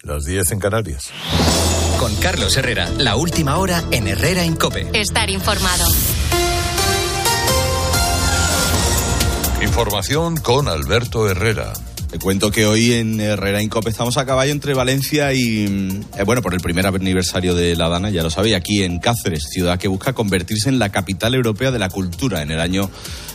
las 10 en Canarias. Con Carlos Herrera, la última hora en Herrera en COPE. Estar informado. Información con Alberto Herrera. Te cuento que hoy en Herrera en COPE estamos a caballo entre Valencia y, por el primer aniversario de la Dana, ya lo sabéis, aquí en Cáceres, ciudad que busca convertirse en la capital europea de la cultura en el año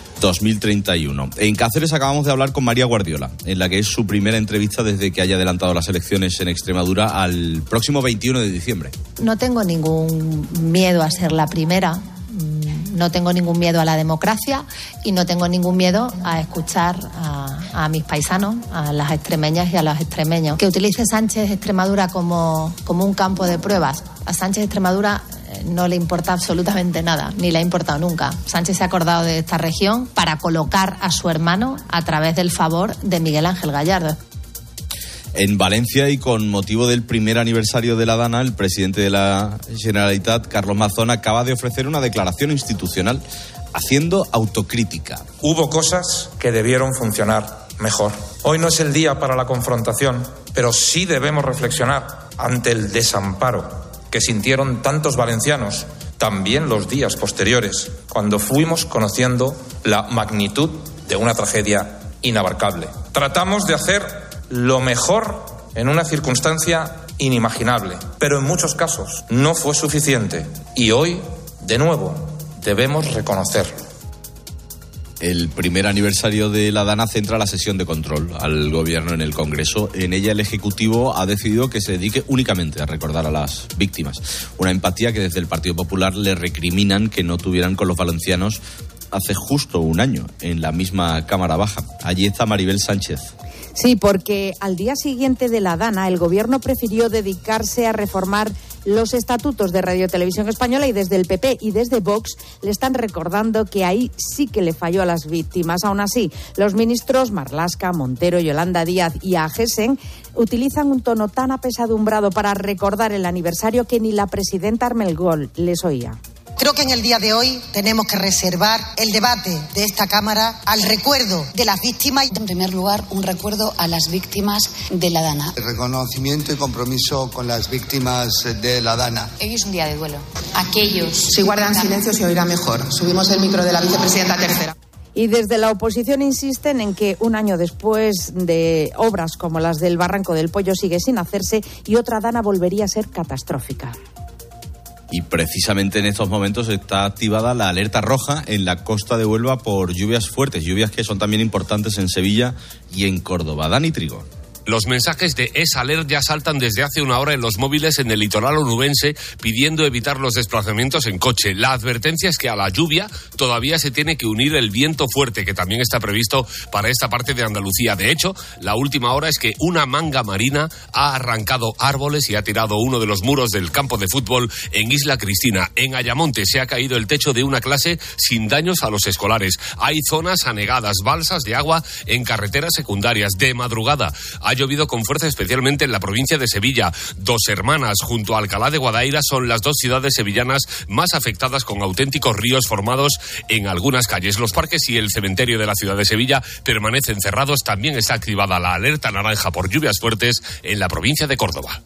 2031. En Cáceres acabamos de hablar con María Guardiola, en la que es su primera entrevista desde que haya adelantado las elecciones en Extremadura al próximo 21 de diciembre. No tengo ningún miedo a ser la primera. No tengo ningún miedo a la democracia y no tengo ningún miedo a escuchar a mis paisanos, a las extremeñas y a los extremeños. Que utilice Sánchez Extremadura como un campo de pruebas. A Sánchez Extremadura no le importa absolutamente nada, ni le ha importado nunca. Sánchez se ha acordado de esta región para colocar a su hermano a través del favor de Miguel Ángel Gallardo. En Valencia, y con motivo del primer aniversario de la Dana, el presidente de la Generalitat, Carlos Mazón, acaba de ofrecer una declaración institucional haciendo autocrítica. Hubo cosas que debieron funcionar mejor. Hoy no es el día para la confrontación, pero sí debemos reflexionar ante el desamparo que sintieron tantos valencianos, también los días posteriores, cuando fuimos conociendo la magnitud de una tragedia inabarcable. Tratamos de hacer lo mejor en una circunstancia inimaginable, pero en muchos casos no fue suficiente y hoy, de nuevo, debemos reconocerlo. El primer aniversario de la Dana centra la sesión de control al gobierno en el Congreso. En ella el Ejecutivo ha decidido que se dedique únicamente a recordar a las víctimas. Una empatía que desde el Partido Popular le recriminan que no tuvieran con los valencianos hace justo un año en la misma Cámara Baja. Allí está Maribel Sánchez. Sí, porque al día siguiente de la Dana el gobierno prefirió dedicarse a reformar los estatutos de Radio Televisión Española y desde el PP y desde Vox le están recordando que ahí sí que le falló a las víctimas. Aún así, los ministros Marlaska, Montero, Yolanda Díaz y Agesen utilizan un tono tan apesadumbrado para recordar el aniversario que ni la presidenta Armengol les oía. Creo que en el día de hoy tenemos que reservar el debate de esta Cámara al recuerdo de las víctimas. En primer lugar, un recuerdo a las víctimas de la Dana. El reconocimiento y compromiso con las víctimas de la Dana. Hoy es un día de duelo. Aquellos... Si guardan silencio se oirá mejor. Subimos el micro de la vicepresidenta tercera. Y desde la oposición insisten en que un año después de obras como las del Barranco del Pollo sigue sin hacerse y otra Dana volvería a ser catastrófica. Y precisamente en estos momentos está activada la alerta roja en la costa de Huelva por lluvias fuertes, lluvias que son también importantes en Sevilla y en Córdoba. Dani Trigo. Los mensajes de Es-Alert ya saltan desde hace una hora en los móviles en el litoral onubense pidiendo evitar los desplazamientos en coche. La advertencia es que a la lluvia todavía se tiene que unir el viento fuerte, que también está previsto para esta parte de Andalucía. De hecho, la última hora es que una manga marina ha arrancado árboles y ha tirado uno de los muros del campo de fútbol en Isla Cristina. En Ayamonte se ha caído el techo de una clase sin daños a los escolares. Hay zonas anegadas, balsas de agua en carreteras secundarias. De madrugada ha llovido con fuerza, especialmente en la provincia de Sevilla. Dos Hermanas junto a Alcalá de Guadaira son las dos ciudades sevillanas más afectadas, con auténticos ríos formados en algunas calles. Los parques y el cementerio de la ciudad de Sevilla permanecen cerrados. También está activada la alerta naranja por lluvias fuertes en la provincia de Córdoba.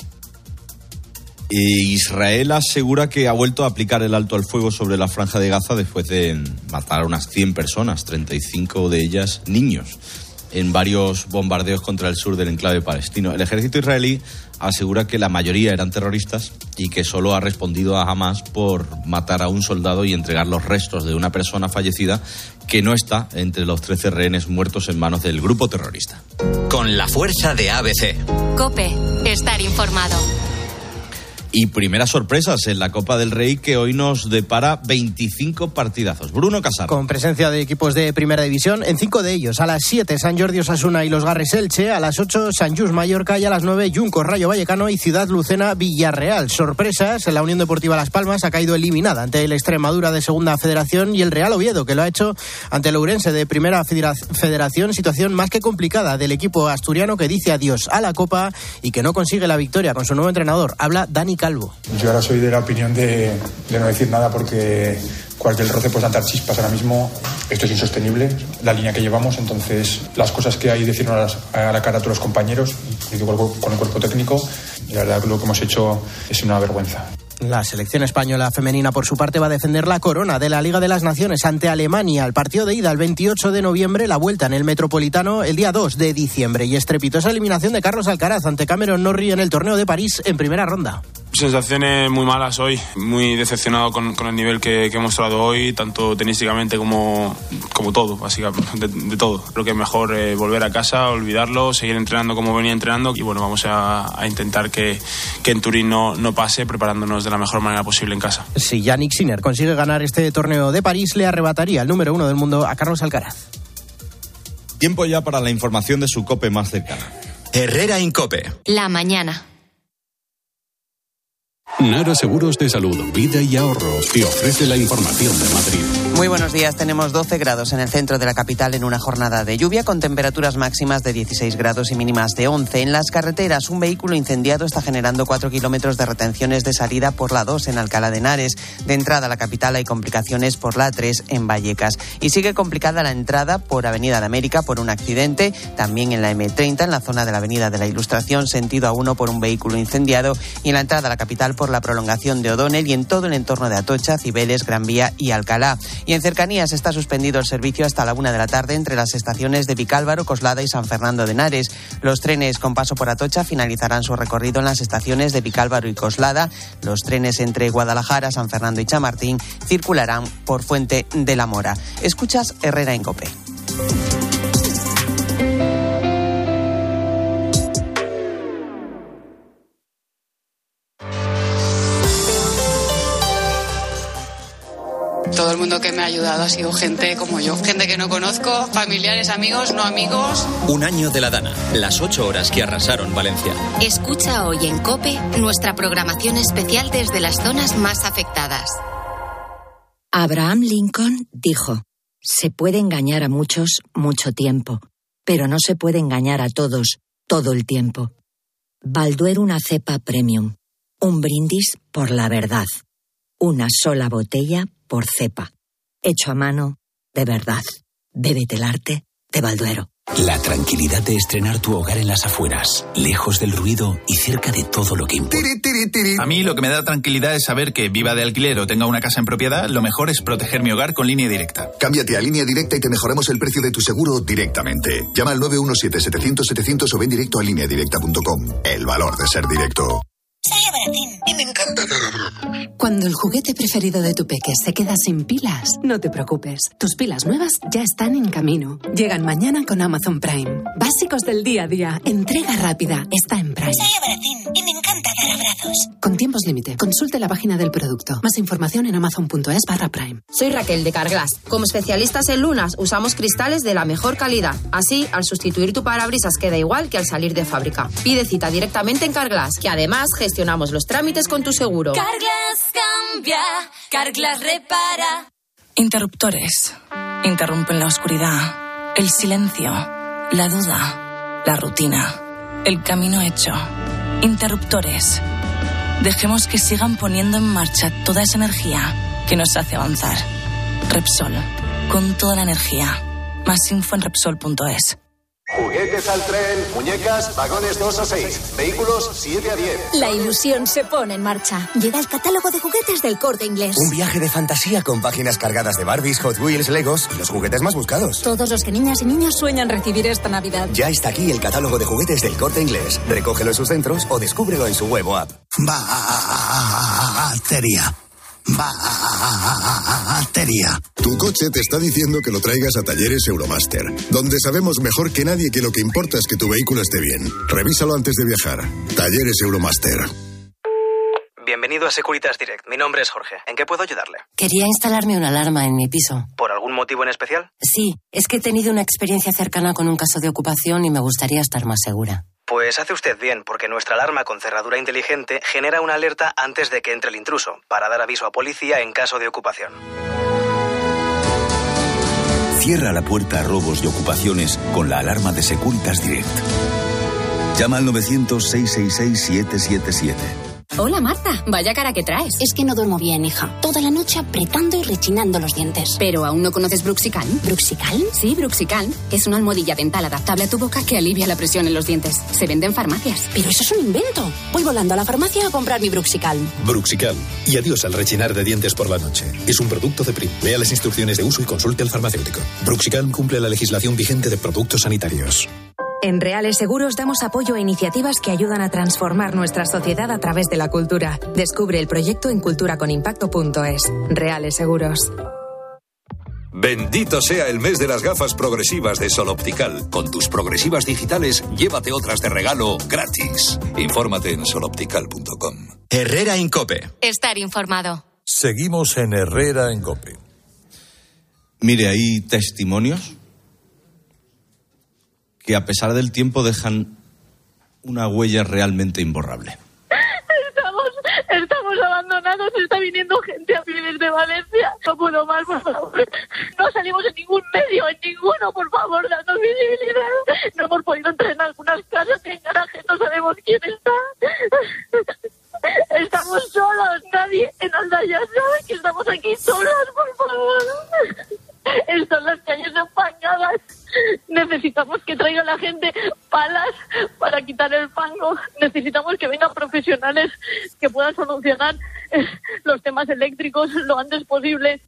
Israel asegura que ha vuelto a aplicar el alto al fuego sobre la franja de Gaza después de matar a unas 100 personas, 35 de ellas niños, en varios bombardeos contra el sur del enclave palestino. El ejército israelí asegura que la mayoría eran terroristas y que solo ha respondido a Hamas por matar a un soldado y entregar los restos de una persona fallecida que no está entre los 13 rehenes muertos en manos del grupo terrorista. Con la fuerza de ABC. COPE, estar informado. Y primeras sorpresas en la Copa del Rey, que hoy nos depara 25 partidazos. Bruno Casar. Con presencia de equipos de primera división, en 5 de ellos. A las 7, Sant Jordi Osasuna y los Garres Elche. A las 8, Sant Just Mallorca. Y a las 9, Juncos Rayo Vallecano y Ciudad Lucena Villarreal. Sorpresas, en la Unión Deportiva Las Palmas ha caído eliminada ante el Extremadura de Segunda Federación y el Real Oviedo, que lo ha hecho ante el Ourense de Primera Federación. Situación más que complicada del equipo asturiano, que dice adiós a la Copa y que no consigue la victoria con su nuevo entrenador. Habla Dani Calvo. Yo ahora soy de la opinión de no decir nada, porque cualquier roce puede saltar chispas. Ahora mismo esto es insostenible, la línea que llevamos. Entonces las cosas que hay, decirnos a la cara a todos los compañeros y con el cuerpo técnico, Y la verdad, lo que hemos hecho es una vergüenza. La selección española femenina, por su parte, va a defender la corona de la Liga de las Naciones ante Alemania. El partido de ida el 28 de noviembre, la vuelta en el Metropolitano el día 2 de diciembre. Y estrepitosa eliminación de Carlos Alcaraz ante Cameron Norrie en el torneo de París en primera ronda. Sensaciones muy malas hoy, muy decepcionado con el nivel que he mostrado hoy, tanto tenísticamente como todo, básicamente, de todo. Creo que es mejor volver a casa, olvidarlo, seguir entrenando como venía entrenando y bueno, vamos a intentar que en Turín no pase, preparándonos de la mejor manera posible en casa. Si Jannik Sinner consigue ganar este torneo de París, le arrebataría el número 1 del mundo a Carlos Alcaraz. Tiempo ya para la información de su COPE más cercana. Herrera Incope. La mañana. Nara Seguros de Salud, Vida y Ahorro te ofrece la información de Madrid. Muy buenos días. Tenemos 12 grados en el centro de la capital en una jornada de lluvia con temperaturas máximas de 16 grados y mínimas de 11. En las carreteras, un vehículo incendiado está generando 4 kilómetros de retenciones de salida por la 2 en Alcalá de Henares. De entrada a la capital hay complicaciones por la 3 en Vallecas. Y sigue complicada la entrada por Avenida de América por un accidente. También en la M30, en la zona de la Avenida de la Ilustración, sentido A1 por un vehículo incendiado. Y en la entrada a la capital por la prolongación de O'Donnell y en todo el entorno de Atocha, Cibeles, Gran Vía y Alcalá. Y en cercanías está suspendido el servicio hasta la 1 de la tarde entre las estaciones de Vicálvaro, Coslada y San Fernando de Henares. Los trenes con paso por Atocha finalizarán su recorrido en las estaciones de Vicálvaro y Coslada. Los trenes entre Guadalajara, San Fernando y Chamartín circularán por Fuente de la Mora. Escuchas Herrera en COPE. Todo el mundo que me ha ayudado ha sido gente como yo, gente que no conozco, familiares, amigos, no amigos. Un año de la Dana, las 8 horas que arrasaron Valencia. Escucha hoy en COPE nuestra programación especial desde las zonas más afectadas. Abraham Lincoln dijo: se puede engañar a muchos mucho tiempo, pero no se puede engañar a todos todo el tiempo. Balduero, una cepa premium. Un brindis por la verdad. Una sola botella por cepa. Hecho a mano, de verdad. Bébete el arte de Balduero. La tranquilidad de estrenar tu hogar en las afueras, lejos del ruido y cerca de todo lo que importa. A mí lo que me da tranquilidad es saber que viva de alquiler o tenga una casa en propiedad, lo mejor es proteger mi hogar con Línea Directa. Cámbiate a Línea Directa y te mejoramos el precio de tu seguro directamente. Llama al 917-700-700 o ven directo a lineadirecta.com. El valor de ser directo. Soy Abracín y me encanta dar abrazos. Cuando el juguete preferido de tu peque se queda sin pilas, no te preocupes. Tus pilas nuevas ya están en camino. Llegan mañana con Amazon Prime. Básicos del día a día. Entrega rápida. Está en Prime. Soy Abracín y me encanta dar abrazos. Con tiempos límite. Consulte la página del producto. Más información en amazon.es/Prime. Soy Raquel de Carglass. Como especialistas en lunas, usamos cristales de la mejor calidad. Así, al sustituir tu parabrisas queda igual que al salir de fábrica. Pide cita directamente en Carglass, que además gestionamos los trámites con tu seguro. Carglass cambia, Carglass repara. Interruptores. Interrumpen la oscuridad, el silencio, la duda, la rutina, el camino hecho. Interruptores. Dejemos que sigan poniendo en marcha toda esa energía que nos hace avanzar. Repsol. Con toda la energía. Más info en Repsol.es. Juguetes al tren, muñecas, vagones 2 a 6, vehículos 7 a 10. La ilusión se pone en marcha. Llega el catálogo de juguetes del Corte Inglés. Un viaje de fantasía con páginas cargadas de Barbies, Hot Wheels, Legos y los juguetes más buscados. Todos los que niñas y niños sueñan recibir esta Navidad. Ya está aquí el catálogo de juguetes del Corte Inglés. Recógelo en sus centros o descúbrelo en su web o app. Batería. Batería. Tu coche te está diciendo que lo traigas a Talleres Euromaster, donde sabemos mejor que nadie que lo que importa es que tu vehículo esté bien. Revísalo antes de viajar. Talleres Euromaster. Bienvenido a Securitas Direct. Mi nombre es Jorge. ¿En qué puedo ayudarle? Quería instalarme una alarma en mi piso. ¿Por algún motivo en especial? Sí, es que he tenido una experiencia cercana con un caso de ocupación y me gustaría estar más segura. Pues hace usted bien, porque nuestra alarma con cerradura inteligente genera una alerta antes de que entre el intruso, para dar aviso a policía en caso de ocupación. Cierra la puerta a robos y ocupaciones con la alarma de Securitas Direct. Llama al 900-666-777. Hola, Marta. Vaya cara que traes. Es que no duermo bien, hija. Toda la noche apretando y rechinando los dientes. ¿Pero aún no conoces Bruxical? ¿Bruxical? Sí, Bruxical. Es una almohadilla dental adaptable a tu boca que alivia la presión en los dientes. Se vende en farmacias. Pero eso es un invento. Voy volando a la farmacia a comprar mi Bruxical. Bruxical. Y adiós al rechinar de dientes por la noche. Es un producto de Prim. Lea las instrucciones de uso y consulte al farmacéutico. Bruxical cumple la legislación vigente de productos sanitarios. En Reales Seguros damos apoyo a iniciativas que ayudan a transformar nuestra sociedad a través de la cultura. Descubre el proyecto en culturaconimpacto.es. Reales Seguros. Bendito sea el mes de las gafas progresivas de Sol Optical. Con tus progresivas digitales, llévate otras de regalo gratis. Infórmate en soloptical.com. Herrera en COPE. Estar informado. Seguimos en Herrera en COPE. Mire, hay testimonios que a pesar del tiempo dejan una huella realmente imborrable. Estamos abandonados, está viniendo gente a vivir de Valencia. No puedo más, por favor. No salimos en ningún medio, en ninguno, por favor, danos visibilidad. No hemos podido entrar en algunas casas, en garajes, no sabemos quién está. Estamos solos, nadie en Aldaya sabe que estamos aquí solos, por favor. Están las calles empañadas. Necesitamos que traiga la gente palas para quitar el fango. Necesitamos que vengan profesionales que puedan solucionar los temas eléctricos lo antes posible.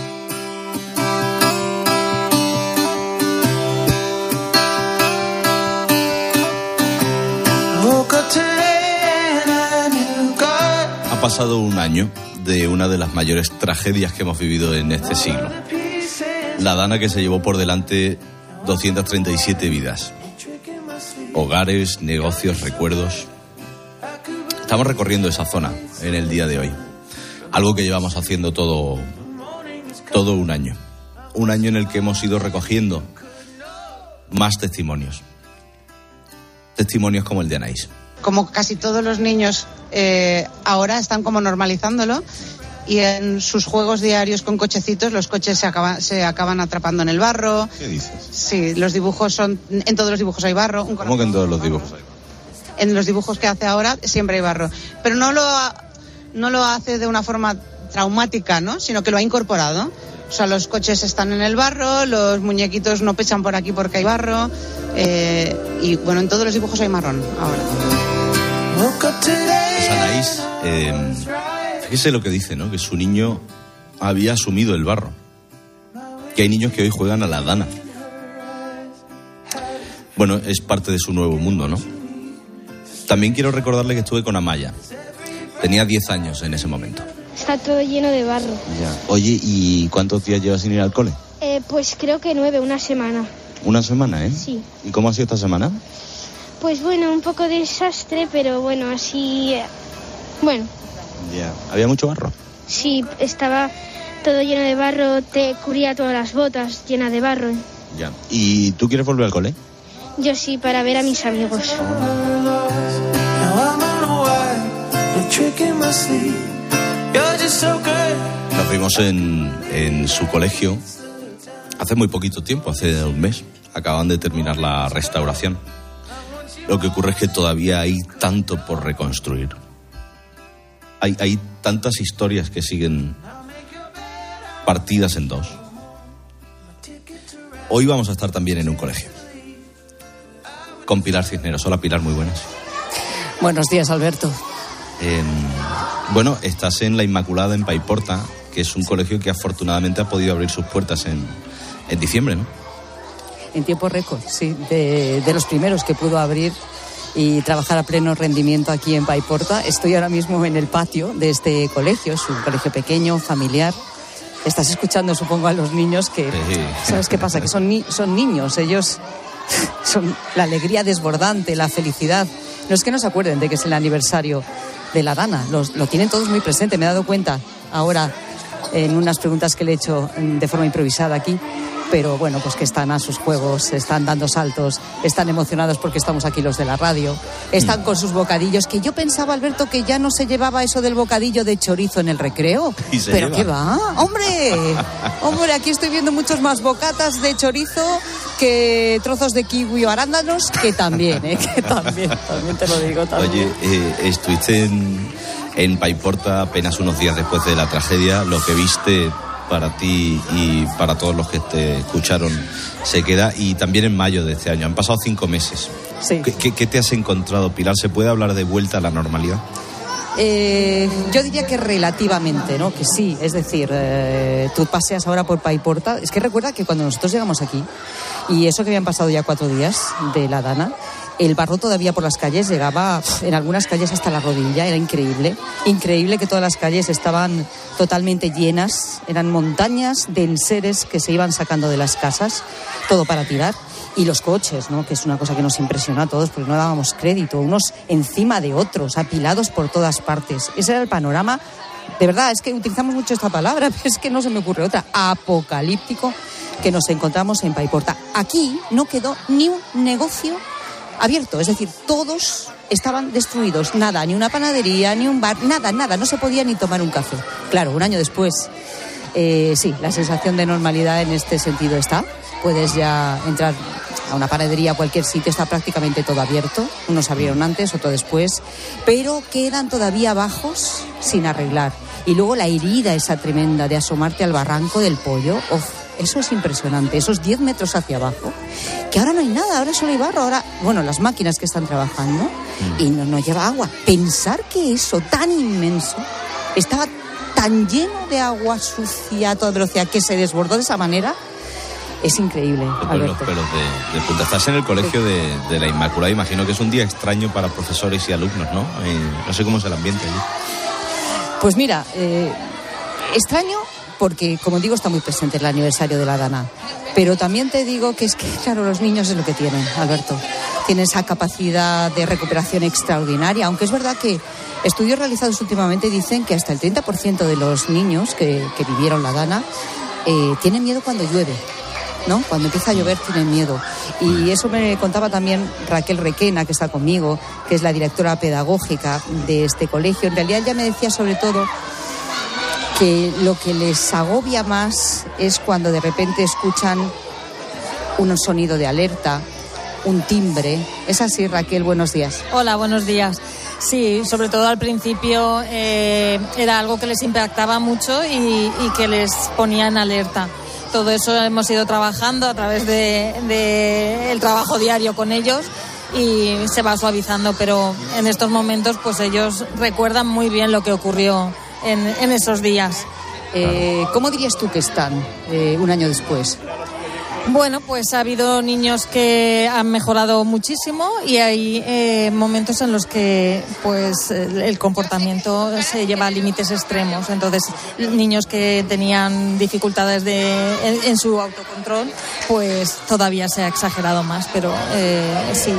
Ha pasado un año de una de las mayores tragedias que hemos vivido en este siglo. La dana que se llevó por delante 237 vidas. Hogares, negocios, recuerdos. Estamos recorriendo esa zona en el día de hoy. Algo que llevamos haciendo todo un año. Un año en el que hemos ido recogiendo más testimonios. Testimonios como el de Anaís. Como casi todos los niños ahora están como normalizándolo. Y en sus juegos diarios con cochecitos, los coches se acaban atrapando en el barro. ¿Qué dices? Sí, los dibujos son... En todos los dibujos hay barro. ¿Cómo que en todos los dibujos hay barro? En los dibujos que hace ahora siempre hay barro. Pero no lo hace de una forma traumática, ¿no? Sino que lo ha incorporado. O sea, los coches están en el barro, los muñequitos no pechan por aquí porque hay barro. Y bueno, en todos los dibujos hay marrón ahora. Pues Anaís... Fíjese lo que dice, ¿no? Que su niño había asumido el barro. Que hay niños que hoy juegan a la dana. Bueno, es parte de su nuevo mundo, ¿no? También quiero recordarle que estuve con Amaya. Tenía 10 años en ese momento. Está todo lleno de barro. Ya. Oye, ¿y cuántos días llevas sin ir al cole? Pues creo que 9, una semana. ¿Una semana, eh? Sí. ¿Y cómo ha sido esta semana? Pues bueno, un poco de desastre, pero bueno, así... Bueno... Ya. ¿Había mucho barro? Sí, estaba todo lleno de barro, te cubría todas las botas llenas de barro. Ya. ¿Y tú quieres volver al cole? Yo sí, para ver a mis amigos. Nos vimos en su colegio hace muy poquito tiempo, hace un mes. Acaban de terminar la restauración. Lo que ocurre es que todavía hay tanto por reconstruir. Hay tantas historias que siguen partidas en dos. Hoy vamos a estar también en un colegio. Con Pilar Cisneros. Hola, Pilar, muy buenas. Buenos días, Alberto. Bueno, estás en La Inmaculada, en Paiporta, que es un colegio que afortunadamente ha podido abrir sus puertas en diciembre, ¿no? En tiempo récord, sí. De los primeros que pudo abrir y trabajar a pleno rendimiento aquí en Paiporta. Estoy ahora mismo en el patio de este colegio. Es un colegio pequeño, familiar. Estás escuchando, supongo, a los niños que... Sí. ¿Sabes qué pasa? Que son niños. Ellos son la alegría desbordante, la felicidad. No es que no se acuerden de que es el aniversario de la Dana. Lo tienen todos muy presente. Me he dado cuenta ahora en unas preguntas que le he hecho de forma improvisada aquí. pero bueno, pues que están a sus juegos, están dando saltos, están emocionados porque estamos aquí los de la radio, están con sus bocadillos, que yo pensaba, Alberto, que ya no se llevaba eso del bocadillo de chorizo en el recreo, pero ¿qué va? Hombre, aquí estoy viendo muchos más bocatas de chorizo que trozos de kiwi o arándanos, que también te lo digo también. Oye, estuviste en Paiporta apenas unos días después de la tragedia. Lo que viste para ti y para todos los que te escucharon se queda, y también en mayo de este año. Han pasado 5 meses. Sí. ¿Qué te has encontrado, Pilar? ¿Se puede hablar de vuelta a la normalidad? Yo diría que relativamente, ¿no? Que sí, es decir, tú paseas ahora por Paiporta. Es que recuerda que cuando nosotros llegamos aquí, y eso que habían pasado ya 4 días de la Dana, el barro todavía por las calles llegaba, en algunas calles hasta la rodilla. Era increíble que todas las calles estaban totalmente llenas, eran montañas de enseres que se iban sacando de las casas, todo para tirar. Y los coches, ¿no? Que es una cosa que nos impresionó a todos porque no dábamos crédito, unos encima de otros, apilados por todas partes. Ese era el panorama, de verdad, es que utilizamos mucho esta palabra, pero es que no se me ocurre otra, apocalíptico, que nos encontramos en Paiporta. Aquí no quedó ni un negocio abierto, es decir, todos estaban destruidos, nada, ni una panadería, ni un bar, nada, no se podía ni tomar un café. Claro, un año después, sí, la sensación de normalidad en este sentido está. Puedes ya entrar a una panadería, a cualquier sitio, está prácticamente todo abierto. Unos abrieron antes, otro después, pero quedan todavía bajos sin arreglar. Y luego la herida esa tremenda de asomarte al barranco del Pollo, eso es impresionante, esos 10 metros hacia abajo, que ahora no hay nada, ahora solo hay barro, ahora, bueno, las máquinas que están trabajando, y no lleva agua. Pensar que eso tan inmenso estaba tan lleno de agua sucia a toda velocidad, que se desbordó de esa manera, es increíble, Alberto. Los pelos de punta. Estás en el colegio de la Inmaculada, imagino que es un día extraño para profesores y alumnos, ¿no? No sé cómo es el ambiente allí. Pues mira, extraño porque, como digo, está muy presente el aniversario de la Dana. Pero también te digo que es que, claro, los niños es lo que tienen, Alberto. Tienen esa capacidad de recuperación extraordinaria, aunque es verdad que estudios realizados últimamente dicen que hasta el 30% de los niños que vivieron la Dana tienen miedo cuando llueve, ¿no? Cuando empieza a llover tienen miedo. Y eso me contaba también Raquel Requena, que está conmigo, que es la directora pedagógica de este colegio. En realidad ella me decía sobre todo que lo que les agobia más es cuando de repente escuchan un sonido de alerta, un timbre. ¿Es así, Raquel? Buenos días. Hola, buenos días. Sí, sobre todo al principio era algo que les impactaba mucho y que les ponía en alerta. Todo eso hemos ido trabajando a través del trabajo diario con ellos y se va suavizando, pero en estos momentos pues ellos recuerdan muy bien lo que ocurrió en esos días. ¿Cómo dirías tú que están un año después? Bueno, pues ha habido niños que han mejorado muchísimo y hay momentos en los que pues el comportamiento se lleva a límites extremos. Entonces, niños que tenían dificultades en su autocontrol, pues todavía se ha exagerado más. Pero sí,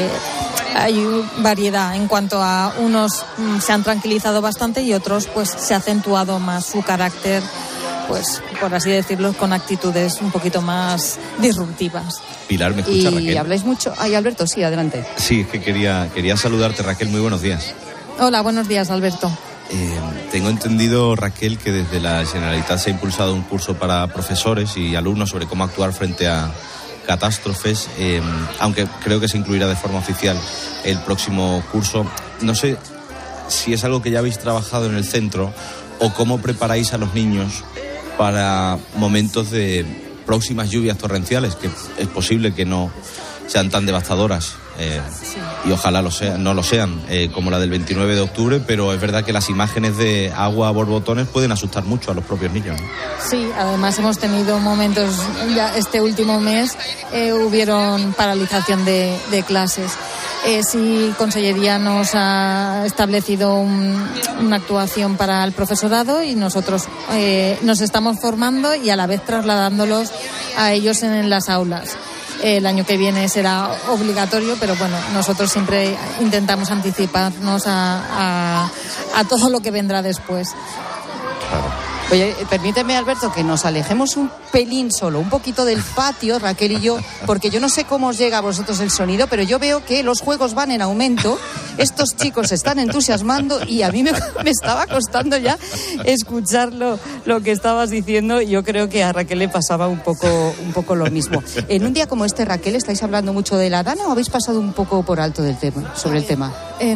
hay variedad en cuanto a unos se han tranquilizado bastante y otros pues se ha acentuado más su carácter, pues por así decirlo, con actitudes un poquito más disruptivas. Pilar, ¿me escucha, Raquel? Y habláis mucho. Ay, Alberto, sí, adelante. Sí, es que quería saludarte, Raquel, muy buenos días. Hola, buenos días, Alberto. Tengo entendido, Raquel, que desde la Generalitat se ha impulsado un curso para profesores y alumnos sobre cómo actuar frente a catástrofes, aunque creo que se incluirá de forma oficial el próximo curso. No sé si es algo que ya habéis trabajado en el centro o cómo preparáis a los niños para momentos de próximas lluvias torrenciales, que es posible que no sean tan devastadoras, y ojalá no lo sean, como la del 29 de octubre, pero es verdad que las imágenes de agua a borbotones pueden asustar mucho a los propios niños, ¿no? Sí, además hemos tenido momentos, ya este último mes hubieron paralización de clases. Sí, Consellería nos ha establecido una actuación para el profesorado y nosotros nos estamos formando y a la vez trasladándolos a ellos en las aulas. El año que viene será obligatorio, pero bueno, nosotros siempre intentamos anticiparnos a todo lo que vendrá después. Claro. Oye, permíteme, Alberto, que nos alejemos un pelín solo, un poquito del patio, Raquel y yo, porque yo no sé cómo os llega a vosotros el sonido, pero yo veo que los juegos van en aumento, estos chicos se están entusiasmando y a mí me estaba costando ya escuchar lo que estabas diciendo, y yo creo que a Raquel le pasaba un poco lo mismo. En un día como este, Raquel, ¿estáis hablando mucho de la Dana o habéis pasado un poco por alto sobre el tema?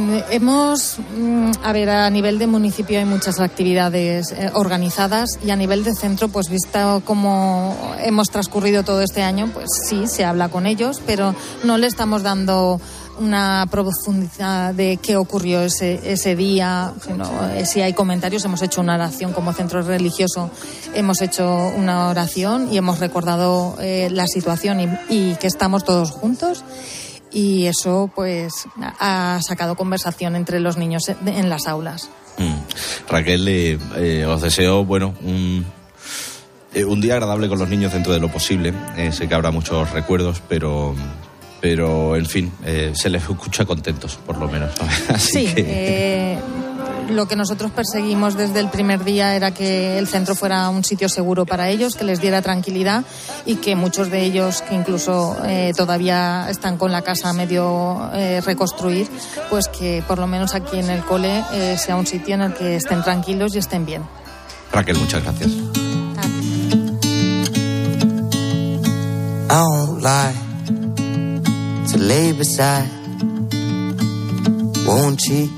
A nivel de municipio hay muchas actividades organizadas, y a nivel de centro, pues visto cómo hemos transcurrido todo este año, pues sí, se habla con ellos, pero no le estamos dando una profundidad de qué ocurrió ese día. Si hay comentarios, hemos hecho una oración como centro religioso, hemos hecho una oración y hemos recordado la situación y que estamos todos juntos. Y eso, pues, ha sacado conversación entre los niños en las aulas. Raquel, os deseo, un día agradable con los niños dentro de lo posible. Sé que habrá muchos recuerdos, pero en fin, se les escucha contentos, por lo menos. Así sí, que... Lo que nosotros perseguimos desde el primer día era que el centro fuera un sitio seguro para ellos, que les diera tranquilidad, y que muchos de ellos, que incluso todavía están con la casa a medio reconstruir, pues que por lo menos aquí en el cole sea un sitio en el que estén tranquilos y estén bien. Raquel, muchas gracias. I won't lie, to lay beside, won't cheat.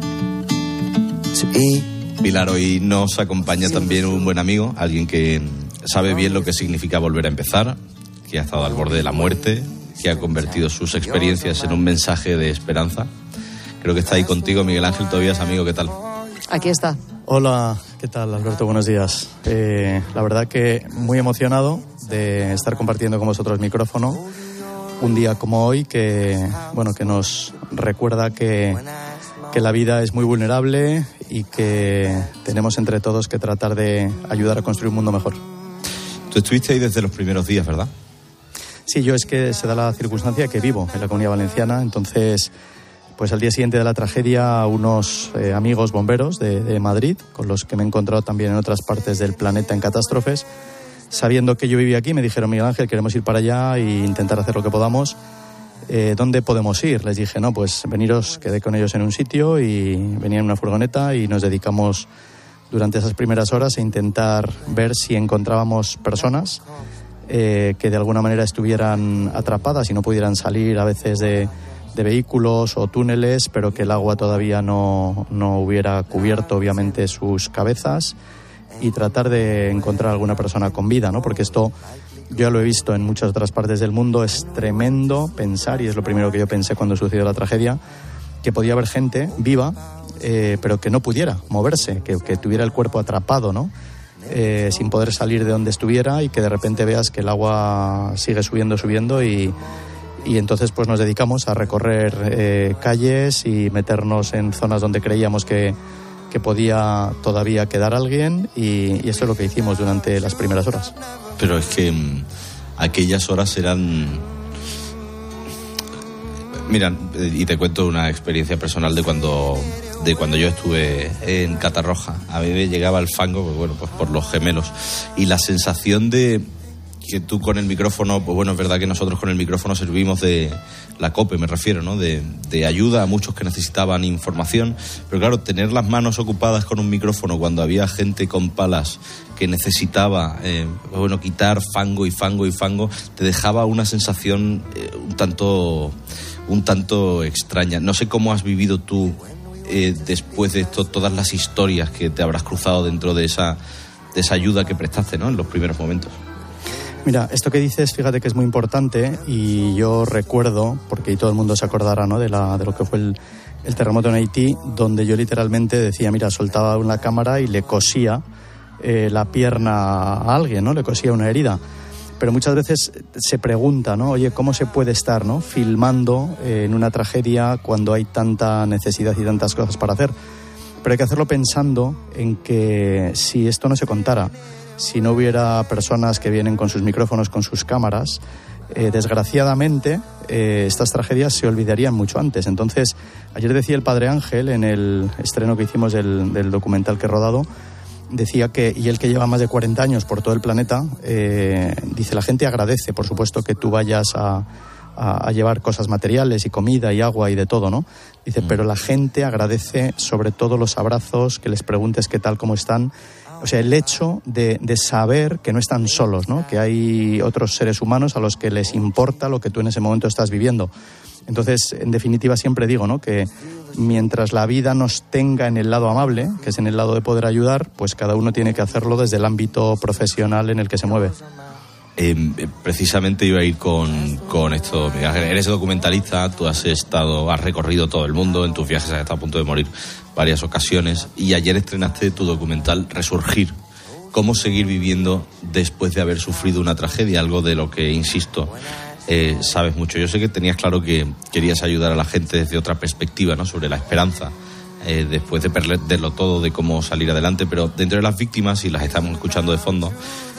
Pilar, hoy nos acompaña también un buen amigo, alguien que sabe bien lo que significa volver a empezar, que ha estado al borde de la muerte, que ha convertido sus experiencias en un mensaje de esperanza. Creo que está ahí contigo, Miguel Ángel Tobías, amigo, ¿qué tal? Aquí está. Hola, ¿qué tal, Alberto? Buenos días. La verdad que muy emocionado de estar compartiendo con vosotros el micrófono un día como hoy, que nos recuerda que la vida es muy vulnerable y que tenemos entre todos que tratar de ayudar a construir un mundo mejor. Tú estuviste ahí desde los primeros días, ¿verdad? Sí, yo es que se da la circunstancia que vivo en la Comunidad Valenciana, entonces, pues al día siguiente de la tragedia, unos amigos bomberos de Madrid, con los que me he encontrado también en otras partes del planeta en catástrofes, sabiendo que yo vivía aquí, me dijeron: Miguel Ángel, queremos ir para allá e intentar hacer lo que podamos. ¿Dónde podemos ir? Les dije, no, pues veniros, quedé con ellos en un sitio y venían en una furgoneta y nos dedicamos durante esas primeras horas a intentar ver si encontrábamos personas que de alguna manera estuvieran atrapadas y no pudieran salir a veces de vehículos o túneles, pero que el agua todavía no hubiera cubierto obviamente sus cabezas, y tratar de encontrar alguna persona con vida, ¿no? Porque esto yo ya lo he visto en muchas otras partes del mundo, es tremendo pensar, y es lo primero que yo pensé cuando sucedió la tragedia, que podía haber gente viva, pero que no pudiera moverse, que tuviera el cuerpo atrapado, ¿no? Sin poder salir de donde estuviera, y que de repente veas que el agua sigue subiendo y entonces pues nos dedicamos a recorrer calles y meternos en zonas donde creíamos que podía todavía quedar alguien, y eso es lo que hicimos durante las primeras horas. Pero es que aquellas horas eran... Mira, y te cuento una experiencia personal de cuando yo estuve en Catarroja. A mí me llegaba el fango, pues por los gemelos, y la sensación de que tú con el micrófono, pues es verdad que nosotros con el micrófono servimos de la COPE, me refiero, ¿no? De ayuda a muchos que necesitaban información, pero claro, tener las manos ocupadas con un micrófono cuando había gente con palas que necesitaba quitar fango, te dejaba una sensación un tanto extraña. No sé cómo has vivido tú después de esto todas las historias que te habrás cruzado dentro de esa ayuda que prestaste, ¿no? En los primeros momentos. Mira, esto que dices, fíjate que es muy importante, y yo recuerdo, porque todo el mundo se acordará, ¿no?, de lo que fue el terremoto en Haití, donde yo literalmente decía, mira, soltaba una cámara y le cosía la pierna a alguien, ¿no?, le cosía una herida. Pero muchas veces se pregunta, ¿no?, oye, ¿cómo se puede estar, ¿no?, filmando en una tragedia cuando hay tanta necesidad y tantas cosas para hacer? Pero hay que hacerlo pensando en que si esto no se contara, si no hubiera personas que vienen con sus micrófonos, con sus cámaras, desgraciadamente estas tragedias se olvidarían mucho antes. Entonces, ayer decía el Padre Ángel en el estreno que hicimos del documental que he rodado, decía que, y él que lleva más de 40 años por todo el planeta, dice, la gente agradece, por supuesto, que tú vayas a llevar cosas materiales y comida y agua y de todo, ¿no? Dice, pero la gente agradece sobre todo los abrazos, que les preguntes qué tal, cómo están. O sea, el hecho de saber que no están solos, ¿no? Que hay otros seres humanos a los que les importa lo que tú en ese momento estás viviendo. Entonces, en definitiva, siempre digo, ¿no? Que mientras la vida nos tenga en el lado amable, que es en el lado de poder ayudar, pues cada uno tiene que hacerlo desde el ámbito profesional en el que se mueve. Precisamente iba a ir con esto. Eres documentalista, tú has recorrido todo el mundo, en tus viajes has estado a punto de morir varias ocasiones, y ayer estrenaste tu documental Resurgir. ¿Cómo seguir viviendo después de haber sufrido una tragedia? Algo de lo que, insisto, sabes mucho. Yo sé que tenías claro que querías ayudar a la gente desde otra perspectiva, ¿no? Sobre la esperanza, después de perderlo todo, de cómo salir adelante, pero dentro de las víctimas, y las estamos escuchando de fondo,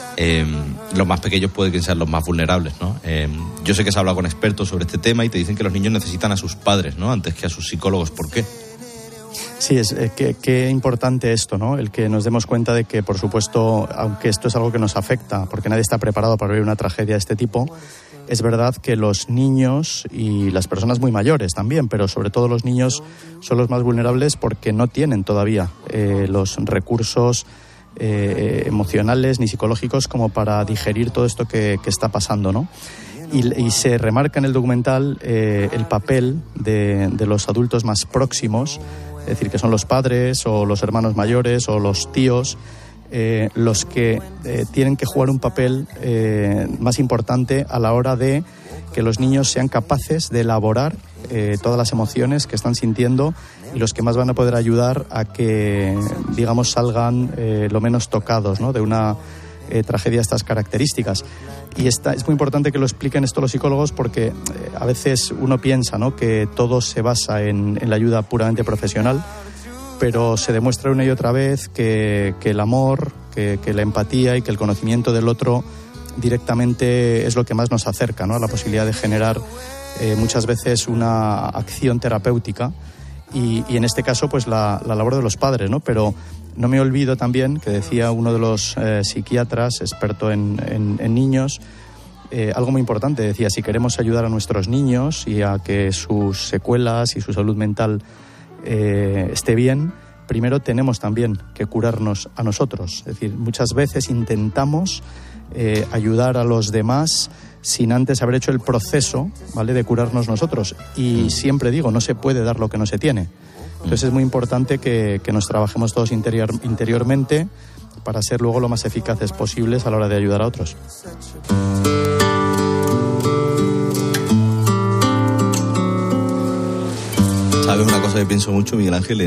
los más pequeños pueden ser los más vulnerables, ¿no? Yo sé que has hablado con expertos sobre este tema y te dicen que los niños necesitan a sus padres, ¿no? Antes que a sus psicólogos. ¿Por qué? Sí, es qué importante esto, ¿no? El que nos demos cuenta de que, por supuesto, aunque esto es algo que nos afecta, porque nadie está preparado para vivir una tragedia de este tipo, es verdad que los niños y las personas muy mayores también, pero sobre todo los niños son los más vulnerables porque no tienen todavía los recursos emocionales ni psicológicos como para digerir todo esto que está pasando, ¿no? Y se remarca en el documental el papel de los adultos más próximos, es decir, que son los padres o los hermanos mayores o los tíos, los que tienen que jugar un papel más importante a la hora de que los niños sean capaces de elaborar todas las emociones que están sintiendo, y los que más van a poder ayudar a que, digamos, salgan lo menos tocados, ¿no? De una tragedia de estas características. Y es muy importante que lo expliquen esto los psicólogos, porque a veces uno piensa, ¿no? Que todo se basa en la ayuda puramente profesional, pero se demuestra una y otra vez que el amor, que la empatía y que el conocimiento del otro directamente es lo que más nos acerca, ¿no? A la posibilidad de generar muchas veces una acción terapéutica, y en este caso pues la labor de los padres, ¿no? Pero no me olvido también que decía uno de los psiquiatras experto en niños, algo muy importante. Decía, si queremos ayudar a nuestros niños y a que sus secuelas y su salud mental esté bien, primero tenemos también que curarnos a nosotros. Es decir, muchas veces intentamos ayudar a los demás sin antes haber hecho el proceso, ¿vale?, de curarnos nosotros. Y siempre digo, no se puede dar lo que no se tiene. Entonces es muy importante que nos trabajemos todos interiormente para ser luego lo más eficaces posibles a la hora de ayudar a otros. ¿Sabes una cosa que pienso mucho, Miguel Ángel?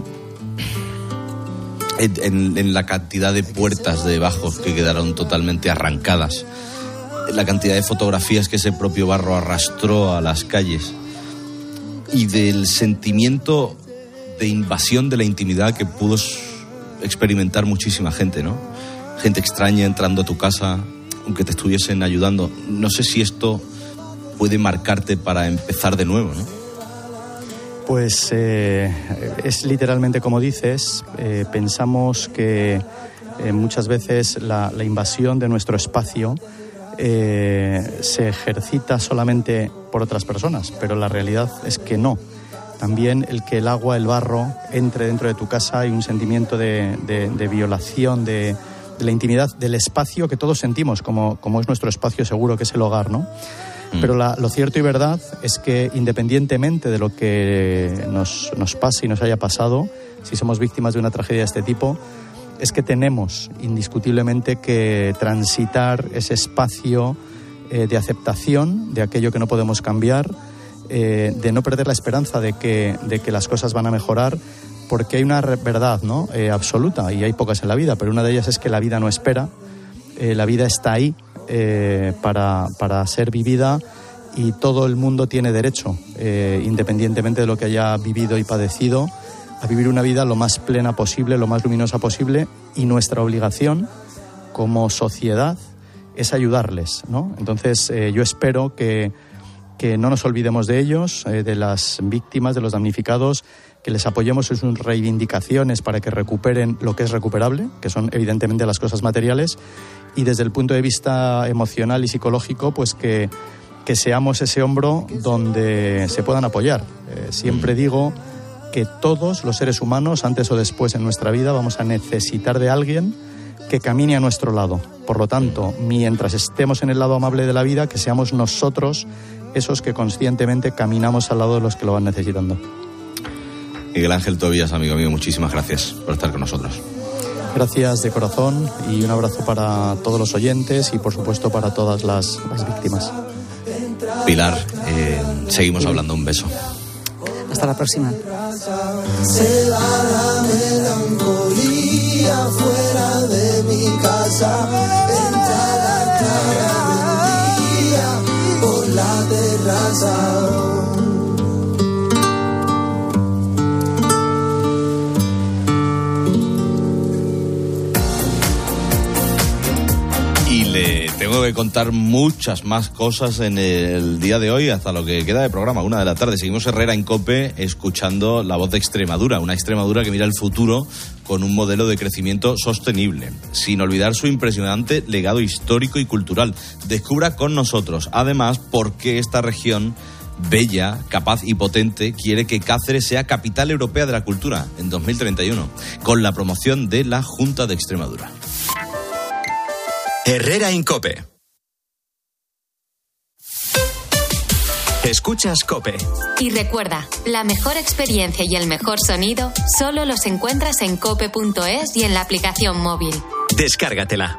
En la cantidad de puertas de bajos que quedaron totalmente arrancadas, la cantidad de fotografías que ese propio barro arrastró a las calles, y del sentimiento de invasión de la intimidad que pudo experimentar muchísima gente, ¿no? Gente extraña entrando a tu casa, aunque te estuviesen ayudando. No sé si esto puede marcarte para empezar de nuevo, ¿no? Pues es literalmente como dices. Pensamos que muchas veces la invasión de nuestro espacio se ejercita solamente por otras personas, pero la realidad es que no. También el que el agua, el barro, entre dentro de tu casa, hay un sentimiento de violación de la intimidad, del espacio que todos sentimos como es nuestro espacio seguro, que es el hogar, ¿no? Pero lo cierto y verdad es que, independientemente de lo que nos pase y nos haya pasado, si somos víctimas de una tragedia de este tipo, es que tenemos indiscutiblemente que transitar ese espacio de aceptación de aquello que no podemos cambiar, de no perder la esperanza de que las cosas van a mejorar, porque hay una verdad, ¿no?, absoluta, y hay pocas en la vida, pero una de ellas es que la vida no espera, la vida está ahí para ser vivida, y todo el mundo tiene derecho, independientemente de lo que haya vivido y padecido, a vivir una vida lo más plena posible, lo más luminosa posible, y nuestra obligación como sociedad es ayudarles, ¿no? Entonces yo espero que no nos olvidemos de ellos, de las víctimas, de los damnificados, que les apoyemos en sus reivindicaciones para que recuperen lo que es recuperable, que son evidentemente las cosas materiales, y desde el punto de vista emocional y psicológico, pues que seamos ese hombro donde se puedan apoyar. Siempre digo que todos los seres humanos, antes o después en nuestra vida, vamos a necesitar de alguien que camine a nuestro lado. Por lo tanto, mientras estemos en el lado amable de la vida, que seamos nosotros esos que conscientemente caminamos al lado de los que lo van necesitando. Miguel Ángel Tobías, amigo mío, muchísimas gracias por estar con nosotros. Gracias de corazón y un abrazo para todos los oyentes y por supuesto para todas las víctimas. Pilar, seguimos hablando. Un beso. Hasta la próxima. Se va la melancolía fuera de mi casa. Entra la clara del día por la terraza. Y le tengo que contar muchas más cosas en el día de hoy, hasta lo que queda de programa, 1 de la tarde. Seguimos Herrera en COPE escuchando la voz de Extremadura, una Extremadura que mira el futuro con un modelo de crecimiento sostenible, sin olvidar su impresionante legado histórico y cultural. Descubra con nosotros, además, por qué esta región bella, capaz y potente quiere que Cáceres sea capital europea de la cultura en 2031, con la promoción de la Junta de Extremadura. Herrera en COPE. Escuchas COPE. Y recuerda, la mejor experiencia y el mejor sonido solo los encuentras en cope.es y en la aplicación móvil. Descárgatela.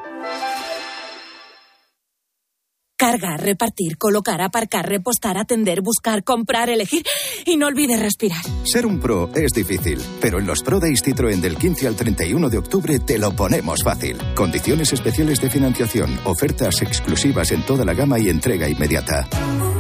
Cargar, repartir, colocar, aparcar, repostar, atender, buscar, comprar, elegir y no olvides respirar. Ser un pro es difícil, pero en los Pro Days Citroën del 15 al 31 de octubre te lo ponemos fácil. Condiciones especiales de financiación, ofertas exclusivas en toda la gama y entrega inmediata.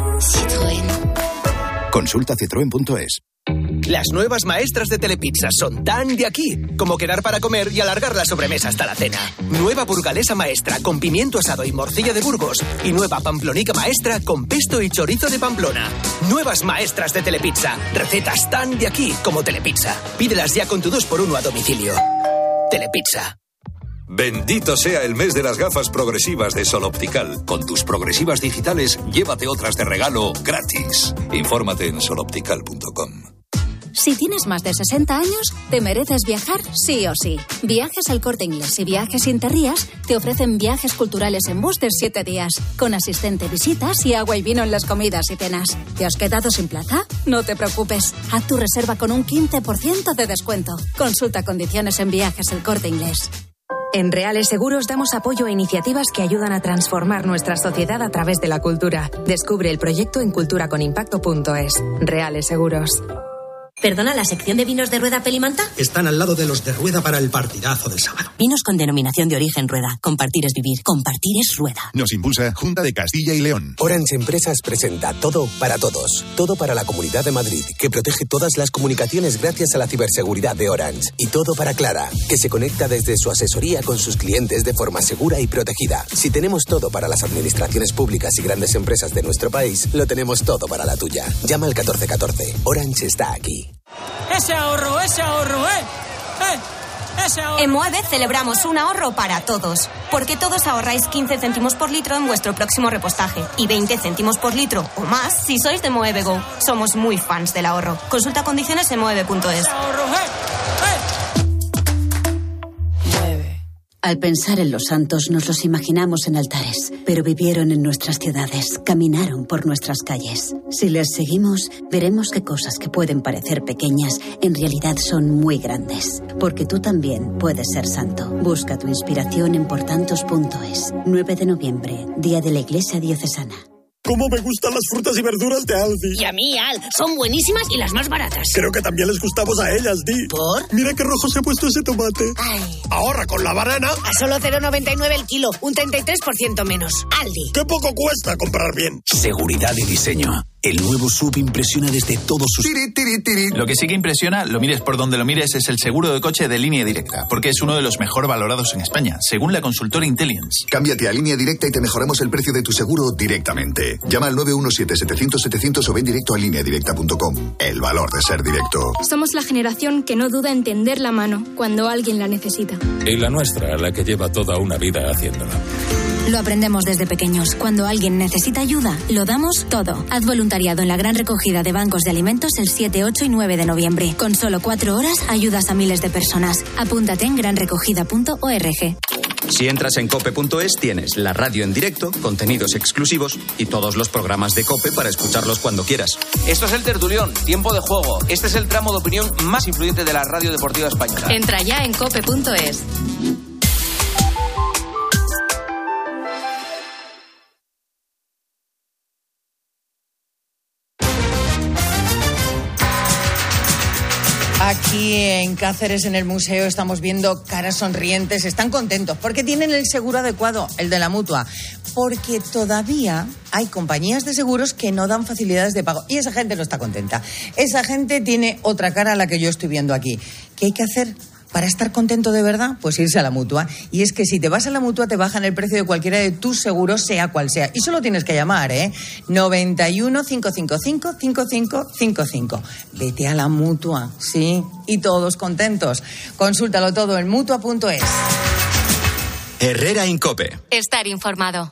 Citroën. Consulta citroen.es. Las nuevas maestras de Telepizza son tan de aquí como quedar para comer y alargar la sobremesa hasta la cena. Nueva burgalesa maestra con pimiento asado y morcilla de Burgos. Y nueva pamplonica maestra con pesto y chorizo de Pamplona. Nuevas maestras de Telepizza. Recetas tan de aquí como Telepizza. Pídelas ya con tu 2x1 a domicilio. Telepizza. Bendito sea el mes de las gafas progresivas de Sol Optical. Con tus progresivas digitales, llévate otras de regalo gratis. Infórmate en soloptical.com. Si tienes más de 60 años, te mereces viajar sí o sí. Viajes El Corte Inglés y Viajes Interrías te ofrecen viajes culturales en bus de 7 días, con asistente, visitas y agua y vino en las comidas y cenas. ¿Te has quedado sin plaza? No te preocupes. Haz tu reserva con un 15% de descuento. Consulta condiciones en Viajes El Corte Inglés. En Reales Seguros damos apoyo a iniciativas que ayudan a transformar nuestra sociedad a través de la cultura. Descubre el proyecto en culturaconimpacto.es. Reales Seguros. Perdona, ¿la sección de vinos de Rueda Pelimanta? Están al lado de los de Rueda para el partidazo del sábado. Vinos con denominación de origen Rueda. Compartir es vivir. Compartir es Rueda. Nos impulsa Junta de Castilla y León. Orange Empresas presenta Todo para Todos. Todo para la Comunidad de Madrid, que protege todas las comunicaciones gracias a la ciberseguridad de Orange. Y todo para Clara, que se conecta desde su asesoría con sus clientes de forma segura y protegida. Si tenemos todo para las administraciones públicas y grandes empresas de nuestro país, lo tenemos todo para la tuya. Llama al 1414. Orange está aquí. ¡Ese ahorro, ese ahorro, ese ahorro! En Moeve celebramos un ahorro para todos, porque todos ahorráis 15 céntimos por litro en vuestro próximo repostaje y 20 céntimos por litro o más si sois de Moeve Go. Somos muy fans del ahorro. Consulta condiciones en moeve.es. Al pensar en los santos nos los imaginamos en altares, pero vivieron en nuestras ciudades, caminaron por nuestras calles. Si les seguimos, veremos que cosas que pueden parecer pequeñas en realidad son muy grandes, porque tú también puedes ser santo. Busca tu inspiración en portantos.es. 9 de noviembre, Día de la Iglesia Diocesana. ¡Cómo me gustan las frutas y verduras de Aldi! Y a mí, Al, son buenísimas y las más baratas. Creo que también les gustamos a ellas, Di. ¿Por? Mira qué rojo se ha puesto ese tomate. Ay. Ahorra con la banana. A solo 0,99 el kilo, un 33% menos. Aldi. ¡Qué poco cuesta comprar bien! Seguridad y diseño. El nuevo SUV impresiona desde todos sus... Lo que sí que impresiona, lo mires por donde lo mires, es el seguro de coche de Línea Directa, porque es uno de los mejor valorados en España, según la consultora Intelligence. Cámbiate a Línea Directa y te mejoramos el precio de tu seguro directamente. Llama al 917-700-700 o ven directo a lineadirecta.com. El valor de ser directo. Somos la generación que no duda en tender la mano cuando alguien la necesita. Y la nuestra, la que lleva toda una vida haciéndolo. Lo aprendemos desde pequeños. Cuando alguien necesita ayuda, lo damos todo. Haz voluntariado en la gran recogida de bancos de alimentos el 7, 8 y 9 de noviembre. Con solo 4 horas ayudas a miles de personas. Apúntate en granrecogida.org. Si entras en cope.es tienes la radio en directo, contenidos exclusivos y todos los programas de COPE para escucharlos cuando quieras. Esto es el Tertulión, tiempo de juego. Este es el tramo de opinión más influyente de la radio deportiva española. Entra ya en cope.es. Aquí en Cáceres, en el museo, estamos viendo caras sonrientes. Están contentos porque tienen el seguro adecuado, el de la Mutua. Porque todavía hay compañías de seguros que no dan facilidades de pago. Y esa gente no está contenta. Esa gente tiene otra cara a la que yo estoy viendo aquí. ¿Qué hay que hacer para estar contento de verdad? Pues irse a la Mutua. Y es que si te vas a la Mutua te bajan el precio de cualquiera de tus seguros, sea cual sea. Y solo tienes que llamar, 91 555 5555. Vete a la Mutua, sí, y todos contentos. Consúltalo todo en Mutua.es. Herrera Incope. Estar informado.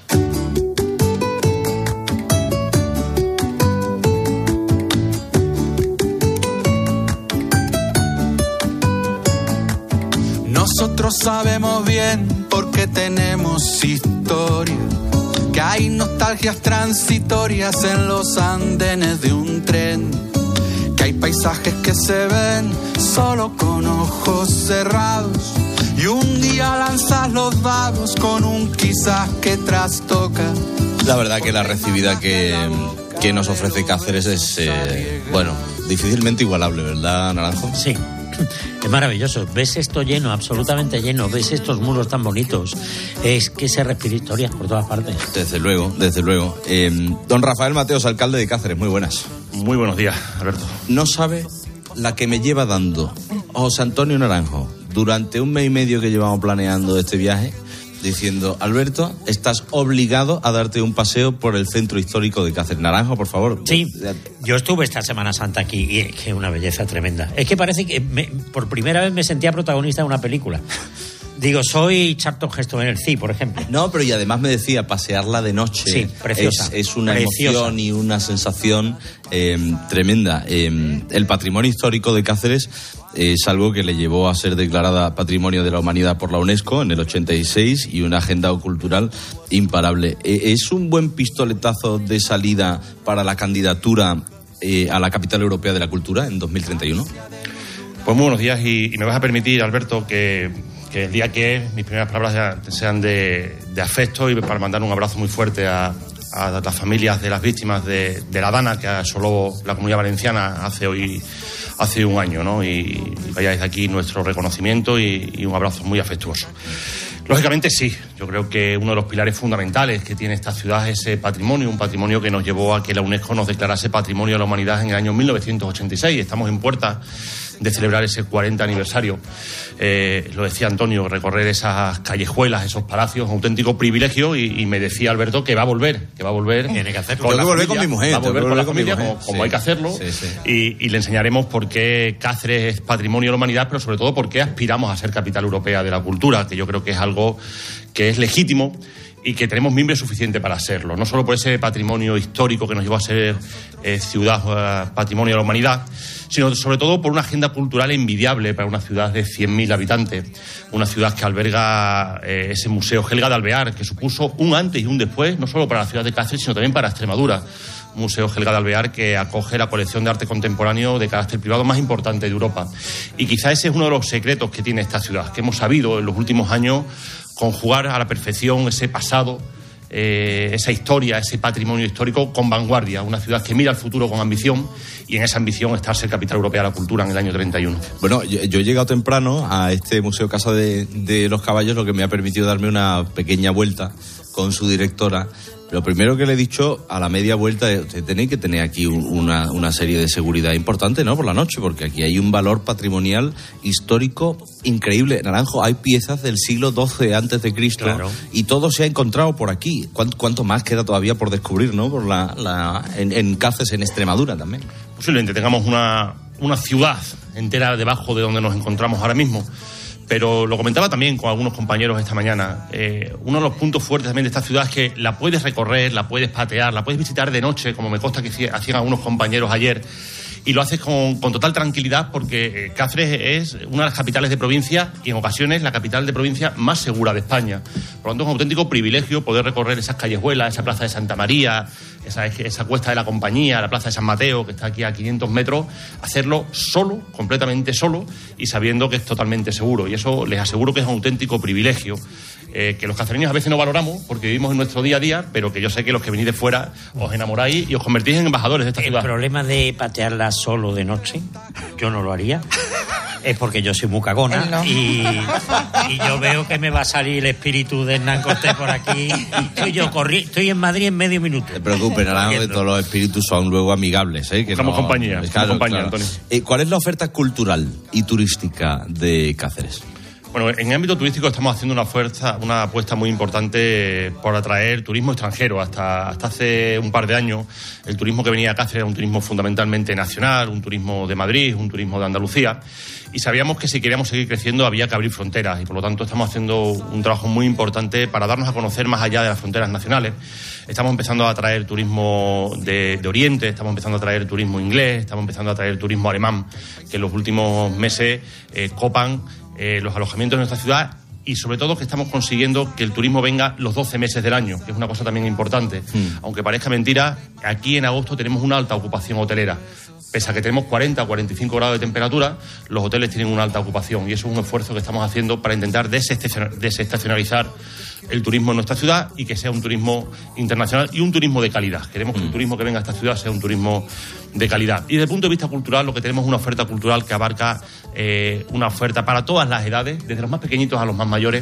Nosotros sabemos bien porque tenemos historia, que hay nostalgias transitorias en los andenes de un tren, que hay paisajes que se ven solo con ojos cerrados y un día lanzas los dados con un quizás que trastoca. La verdad que la recibida que nos ofrece Cáceres es, difícilmente igualable, ¿verdad, Naranjo? Sí. Es maravilloso, ves esto lleno, absolutamente lleno, ves estos muros tan bonitos, es que se respira historias por todas partes. Desde luego. Don Rafael Mateos, alcalde de Cáceres, muy buenas. Muy buenos días, Alberto. No sabe la que me lleva dando José Antonio Naranjo durante 1 mes y medio que llevamos planeando este viaje, diciendo: Alberto, estás obligado a darte un paseo por el centro histórico de Cáceres. Naranjo, por favor. Sí, yo estuve esta Semana Santa aquí y es que una belleza tremenda. Es que parece que por primera vez me sentía protagonista de una película. Digo, soy Charlton Heston en el CI, por ejemplo. No, pero y además me decía, pasearla de noche. Sí, preciosa. Es una emoción y una sensación tremenda. El patrimonio histórico de Cáceres es algo que le llevó a ser declarada Patrimonio de la Humanidad por la UNESCO en el 86 y una agenda cultural imparable. ¿Es un buen pistoletazo de salida para la candidatura a la Capital Europea de la Cultura en 2031? Pues muy buenos días y me vas a permitir, Alberto, que el día que es, mis primeras palabras sean de afecto y para mandar un abrazo muy fuerte a las familias de las víctimas de la Dana que asoló la Comunidad Valenciana hace 1 año, ¿no? Y vaya desde aquí nuestro reconocimiento y un abrazo muy afectuoso. Lógicamente sí, yo creo que uno de los pilares fundamentales que tiene esta ciudad es ese patrimonio, un patrimonio que nos llevó a que la UNESCO nos declarase Patrimonio de la Humanidad en el año 1986. Estamos en puerta de celebrar ese 40 aniversario. Lo decía Antonio, recorrer esas callejuelas, esos palacios, un auténtico privilegio y me decía Alberto que va a volver. Tiene que hacerlo. Tengo que volver con mi mujer. Va a volver con la familia como hay que hacerlo. Sí. Y le enseñaremos por qué Cáceres es Patrimonio de la Humanidad, pero sobre todo por qué aspiramos a ser Capital Europea de la Cultura, que yo creo que es algo que es legítimo y que tenemos mimbres suficiente para serlo. No solo por ese patrimonio histórico que nos llevó a ser ciudad Patrimonio de la Humanidad, sino sobre todo por una agenda cultural envidiable para una ciudad de 100.000 habitantes, una ciudad que alberga ese Museo Helga de Alvear, que supuso un antes y un después, no solo para la ciudad de Cáceres, sino también para Extremadura. Museo Helga de Alvear que acoge la colección de arte contemporáneo de carácter privado más importante de Europa. Y quizá ese es uno de los secretos que tiene esta ciudad, que hemos sabido en los últimos años conjugar a la perfección ese pasado, esa historia, ese patrimonio histórico con vanguardia. Una ciudad que mira al futuro con ambición y en esa ambición está ser capital europea de la cultura en el año 31. Bueno, yo he llegado temprano a este Museo Casa de los Caballos, lo que me ha permitido darme una pequeña vuelta con su directora. Lo primero que le he dicho a la media vuelta es: tenéis que tener aquí una serie de seguridad importante, ¿no?, por la noche, porque aquí hay un valor patrimonial histórico increíble. Naranjo, hay piezas del siglo XII antes de Cristo, claro, y todo se ha encontrado por aquí. ¿Cuánto más queda todavía por descubrir, ¿no?, por en Cáceres, en Extremadura también? Posiblemente tengamos una ciudad entera debajo de donde nos encontramos ahora mismo. Pero lo comentaba también con algunos compañeros esta mañana. Uno de los puntos fuertes también de esta ciudad es que la puedes recorrer, la puedes patear, la puedes visitar de noche, como me consta que hacían algunos compañeros ayer, y lo haces con total tranquilidad, porque Cáceres es una de las capitales de provincia y en ocasiones la capital de provincia más segura de España. Por lo tanto, es un auténtico privilegio poder recorrer esas callejuelas, esa plaza de Santa María, esa cuesta de la Compañía, la plaza de San Mateo, que está aquí a 500 metros, hacerlo solo, completamente solo, y sabiendo que es totalmente seguro. Y eso les aseguro que es un auténtico privilegio, que los cacereños a veces no valoramos porque vivimos en nuestro día a día, pero que yo sé que los que venís de fuera os enamoráis y os convertís en embajadores de esta ciudad. El problema de patearla solo de noche, yo no lo haría, es porque yo soy muy cagona, no. y yo veo que me va a salir el espíritu de Hernán Cortés por aquí. Estoy en Madrid en medio minuto. No te preocupes, Naranjo, que todos los espíritus son luego amigables, ¿eh? Buscamos compañía, Antonio. ¿Cuál es la oferta cultural y turística de Cáceres? Bueno, en el ámbito turístico estamos haciendo una apuesta muy importante por atraer turismo extranjero. Hasta hace un par de años el turismo que venía a Cáceres era un turismo fundamentalmente nacional, un turismo de Madrid, un turismo de Andalucía, y sabíamos que si queríamos seguir creciendo había que abrir fronteras, y por lo tanto estamos haciendo un trabajo muy importante para darnos a conocer más allá de las fronteras nacionales. Estamos empezando a atraer turismo de Oriente, estamos empezando a atraer turismo inglés, estamos empezando a atraer turismo alemán, que en los últimos meses copan los alojamientos de nuestra ciudad, y sobre todo que estamos consiguiendo que el turismo venga los 12 meses del año, que es una cosa también importante. Aunque parezca mentira, aquí en agosto tenemos una alta ocupación hotelera. Pese a que tenemos 40 o 45 grados de temperatura, los hoteles tienen una alta ocupación, y eso es un esfuerzo que estamos haciendo para intentar desestacionalizar el turismo en nuestra ciudad y que sea un turismo internacional y un turismo de calidad. Queremos que el turismo que venga a esta ciudad sea un turismo de calidad. Y desde el punto de vista cultural, lo que tenemos es una oferta cultural que abarca una oferta para todas las edades, desde los más pequeñitos a los más mayores,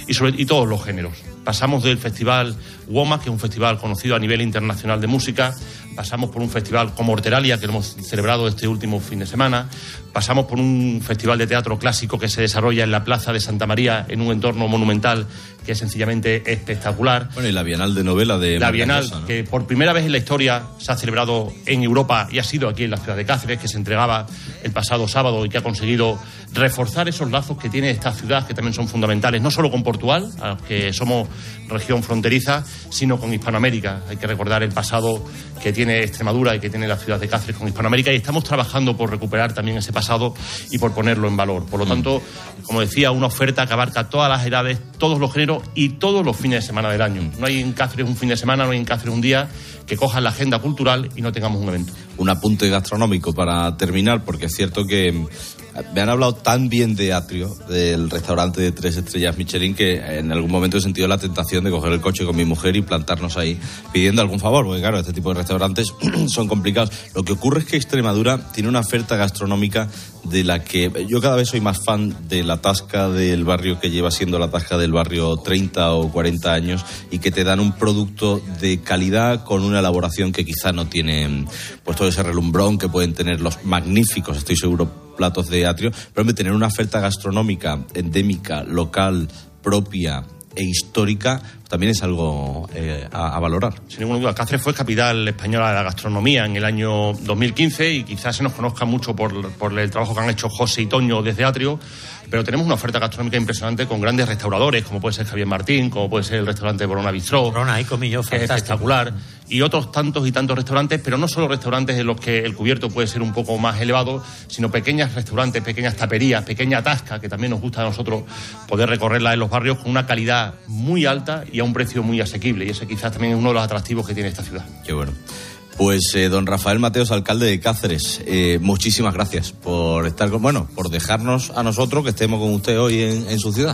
y todos los géneros. Pasamos del festival WOMA, que es un festival conocido a nivel internacional de música, pasamos por un festival como Horteralia, que lo hemos celebrado este último fin de semana, pasamos por un festival de teatro clásico que se desarrolla en la Plaza de Santa María, en un entorno monumental que es sencillamente espectacular. Bueno, y la Bienal de Novela de la Bienal, Rosa, ¿no?, que por primera vez en la historia se ha celebrado en Europa y ha sido aquí en la ciudad de Cáceres, que se entregaba el pasado sábado y que ha conseguido reforzar esos lazos que tiene esta ciudad, que también son fundamentales, no solo con Portugal, a los que somos región fronteriza, sino con Hispanoamérica. Hay que recordar el pasado que tiene Extremadura y que tiene la ciudad de Cáceres con Hispanoamérica, y estamos trabajando por recuperar también ese pasado y por ponerlo en valor. Por lo tanto, como decía, una oferta que abarca todas las edades, todos los géneros y todos los fines de semana del año. No hay en Cáceres un fin de semana, no hay en Cáceres un día que cojan la agenda cultural y no tengamos un evento. Un apunte gastronómico para terminar, porque es cierto que me han hablado tan bien de Atrio, del restaurante de 3 estrellas Michelin, que en algún momento he sentido la tentación de coger el coche con mi mujer y plantarnos ahí pidiendo algún favor, porque claro, este tipo de restaurantes son complicados. Lo que ocurre es que Extremadura tiene una oferta gastronómica de la que yo cada vez soy más fan de la tasca del barrio, que lleva siendo la tasca del barrio 30 o 40 años, y que te dan un producto de calidad con una elaboración que quizá no tiene pues todo ese relumbrón que pueden tener los magníficos, estoy seguro, platos de Atrio, pero tener una oferta gastronómica endémica, local, propia e histórica también es algo a valorar. Sin ninguna duda, Cáceres fue capital española de la gastronomía en el año 2015 y quizás se nos conozca mucho por el trabajo que han hecho José y Toño desde Atrio, pero tenemos una oferta gastronómica impresionante con grandes restauradores, como puede ser Javier Martín, como puede ser el restaurante Borona Bistró, Borona, ahí comí yo, que es espectacular, y otros tantos y tantos restaurantes, pero no solo restaurantes en los que el cubierto puede ser un poco más elevado, sino pequeños restaurantes, pequeñas taperías, pequeña tasca, que también nos gusta a nosotros poder recorrerla en los barrios con una calidad muy alta y a un precio muy asequible, y ese quizás también es uno de los atractivos que tiene esta ciudad. Qué bueno. Pues don Rafael Mateos, alcalde de Cáceres, muchísimas gracias por estar por dejarnos a nosotros que estemos con usted hoy en su ciudad.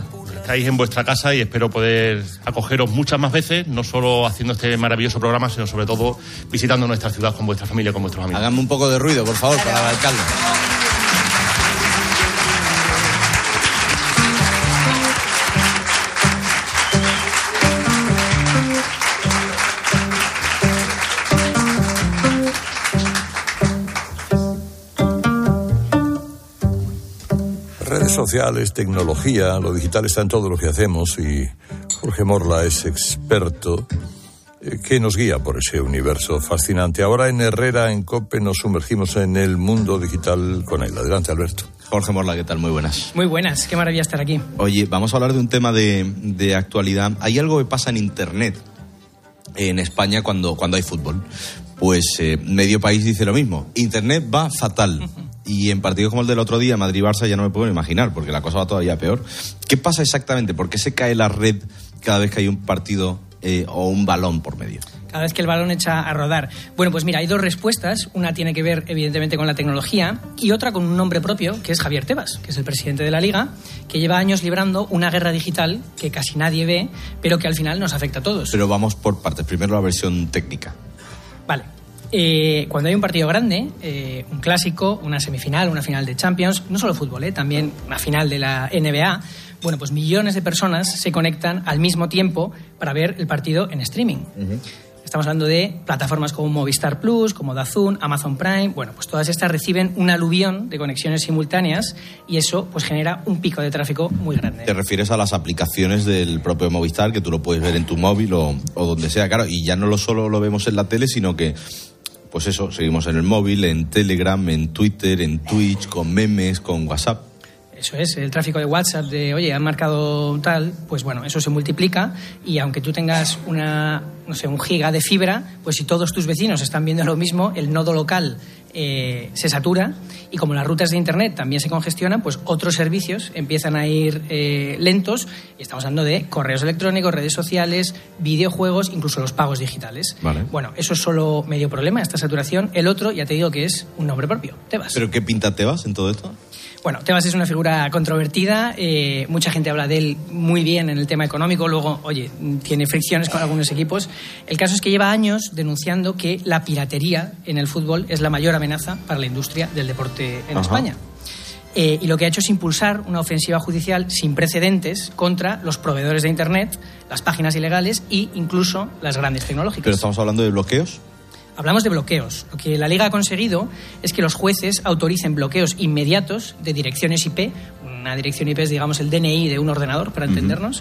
estáis en vuestra casa y espero poder acogeros muchas más veces, no solo haciendo este maravilloso programa, sino sobre todo visitando nuestra ciudad con vuestra familia, con vuestros amigos. Háganme un poco de ruido, por favor, para el alcalde. Redes sociales, tecnología, lo digital está en todo lo que hacemos y Jorge Morla es experto que nos guía por ese universo fascinante. Ahora en Herrera, en COPE, nos sumergimos en el mundo digital con él. Adelante, Alberto. Jorge Morla, ¿qué tal? Muy buenas. Muy buenas, qué maravilla estar aquí. Oye, vamos a hablar de un tema de actualidad. Hay algo que pasa en Internet en España cuando hay fútbol. Pues medio país dice lo mismo. Internet va fatal. Y en partidos como el del otro día, Madrid-Barça, ya no me puedo imaginar, porque la cosa va todavía peor. ¿Qué pasa exactamente? ¿Por qué se cae la red cada vez que hay un partido o un balón por medio? Cada vez que el balón echa a rodar. Bueno, pues mira, hay dos respuestas. Una tiene que ver, evidentemente, con la tecnología y otra con un nombre propio, que es Javier Tebas, que es el presidente de la Liga, que lleva años librando una guerra digital que casi nadie ve, pero que al final nos afecta a todos. Pero vamos por partes. Primero la versión técnica. Vale. Cuando hay un partido grande, un clásico, una semifinal, una final de Champions, no solo fútbol, también una final de la NBA, bueno, pues millones de personas se conectan al mismo tiempo para ver el partido en streaming. Uh-huh. Estamos hablando de plataformas como Movistar Plus, como DAZN, Amazon Prime. Bueno, pues todas estas reciben un aluvión de conexiones simultáneas y eso pues genera un pico de tráfico muy grande. ¿Te refieres a las aplicaciones del propio Movistar, que tú lo puedes ver en tu móvil o donde sea? Claro, y ya no solo lo vemos en la tele, sino que pues eso, seguimos en el móvil, en Telegram, en Twitter, en Twitch, con memes, con WhatsApp. Eso es, el tráfico de WhatsApp de, oye, han marcado tal, pues bueno, eso se multiplica y aunque tú tengas un giga de fibra, pues si todos tus vecinos están viendo lo mismo, el nodo local se satura y como las rutas de internet también se congestionan, pues otros servicios empiezan a ir lentos y estamos hablando de correos electrónicos, redes sociales, videojuegos, incluso los pagos digitales. Vale. Bueno, eso es solo medio problema, esta saturación. El otro, ya te digo que es un nombre propio, Tebas. ¿Pero qué pinta Tebas en todo esto? Bueno, Tebas es una figura controvertida, mucha gente habla de él muy bien en el tema económico, luego, oye, tiene fricciones con algunos equipos. El caso es que lleva años denunciando que la piratería en el fútbol es la mayor amenaza para la industria del deporte en España. Y lo que ha hecho es impulsar una ofensiva judicial sin precedentes contra los proveedores de Internet, las páginas ilegales e incluso las grandes tecnológicas. ¿Pero estamos hablando de bloqueos? Hablamos de bloqueos. Lo que la Liga ha conseguido es que los jueces autoricen bloqueos inmediatos de direcciones IP. Una dirección IP es, digamos, el DNI de un ordenador, para entendernos.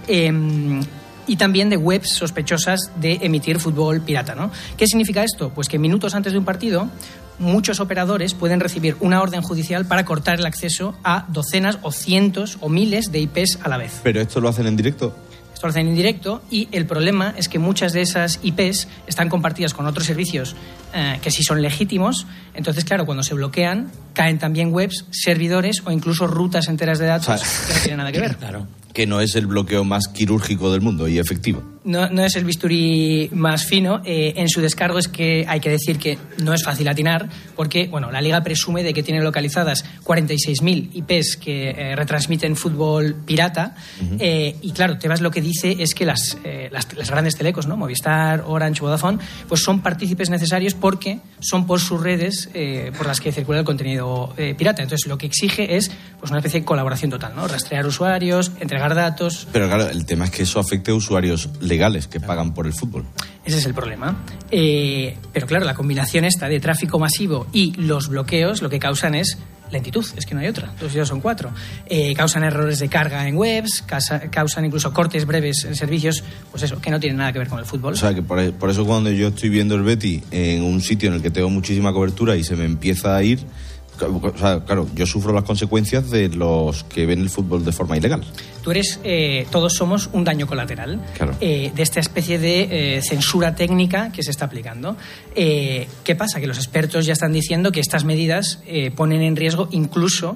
Y también de webs sospechosas de emitir fútbol pirata, ¿no? ¿Qué significa esto? Pues que minutos antes de un partido, muchos operadores pueden recibir una orden judicial para cortar el acceso a docenas o cientos o miles de IPs a la vez. ¿Pero esto lo hacen en directo? Lo hacen en directo y el problema es que muchas de esas IPs están compartidas con otros servicios que sí son legítimos. Entonces, claro, cuando se bloquean, caen también webs, servidores o incluso rutas enteras de datos que no tienen nada que ver. Claro. Que no es el bloqueo más quirúrgico del mundo y efectivo. No es el bisturí más fino. En su descargo es que hay que decir que no es fácil atinar porque, bueno, la Liga presume de que tiene localizadas 46.000 IPs que retransmiten fútbol pirata. Y claro, Tebas lo que dice es que las grandes telecos, ¿no? Movistar, Orange, Vodafone, pues son partícipes necesarios porque son por sus redes por las que circula el contenido pirata. Entonces lo que exige es pues una especie de colaboración total, ¿no? Rastrear usuarios, entregar datos. Pero claro, el tema es que eso afecte a usuarios legales que pagan por el fútbol. Ese es el problema. Pero claro, la combinación esta de tráfico masivo y los bloqueos lo que causan es lentitud, es que no hay otra, los días son 4. Causan errores de carga en webs, causan incluso cortes breves en servicios, pues eso, que no tienen nada que ver con el fútbol. O sea, que por eso cuando yo estoy viendo el Betis en un sitio en el que tengo muchísima cobertura y se me empieza a ir, o sea, claro, yo sufro las consecuencias de los que ven el fútbol de forma ilegal. Tú eres, todos somos un daño colateral, claro, de esta especie de censura técnica que se está aplicando. ¿Qué pasa? Que los expertos ya están diciendo que estas medidas ponen en riesgo incluso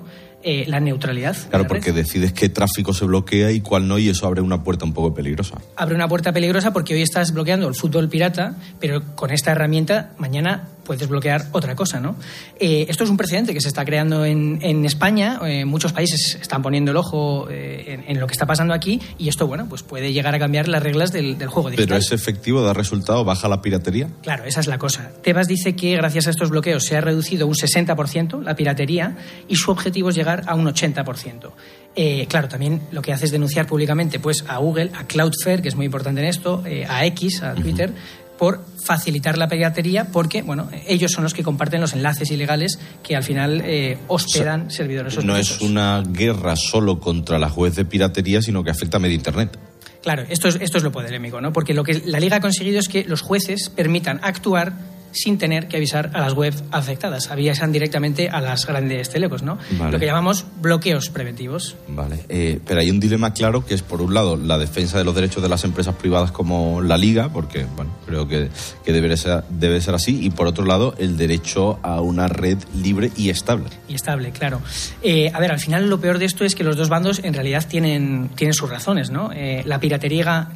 la neutralidad. Claro, porque decides qué tráfico se bloquea y cuál no, y eso abre una puerta un poco peligrosa. Abre una puerta peligrosa porque hoy estás bloqueando el fútbol pirata, pero con esta herramienta mañana puedes bloquear otra cosa, ¿no? Esto es un precedente que se está creando en España. Muchos países están poniendo el ojo en lo que está pasando aquí, y esto, bueno, pues puede llegar a cambiar las reglas del juego digital. ¿Pero es efectivo, da resultado, baja la piratería? Claro, esa es la cosa. Tebas dice que gracias a estos bloqueos se ha reducido un 60% la piratería, y su objetivo es llegar a un 80%. Claro, también lo que hace es denunciar públicamente pues a Google, a Cloudflare, que es muy importante en esto, a X, a Twitter, por facilitar la piratería, porque bueno, ellos son los que comparten los enlaces ilegales que al final hospedan servidores sospechosos. No es una guerra solo contra la web de piratería, sino que afecta a medio Internet. Claro, esto es lo polémico, ¿no? Porque lo que la Liga ha conseguido es que los jueces permitan actuar sin tener que avisar a las webs afectadas. Avisan directamente a las grandes telecos, ¿no? Vale. Lo que llamamos bloqueos preventivos. Vale, pero hay un dilema claro, que es, por un lado, la defensa de los derechos de las empresas privadas como la Liga, porque, bueno, creo que debe ser así, y por otro lado, el derecho a una red libre y estable. Y estable, claro. A ver, al final lo peor de esto es que los dos bandos en realidad tienen sus razones, ¿no? La piratería,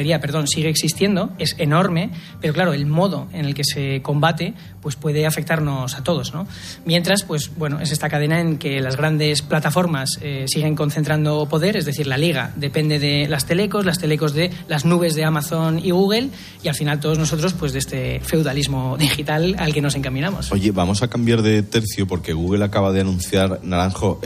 sigue existiendo, es enorme, pero claro, el modo en el que se combate pues puede afectarnos a todos, ¿no? Mientras, pues bueno, es esta cadena en que las grandes plataformas siguen concentrando poder, es decir, la Liga depende de las telecos de las nubes de Amazon y Google, y al final todos nosotros pues de este feudalismo digital al que nos encaminamos. Oye, vamos a cambiar de tercio porque Google acaba de anunciar, Naranjo,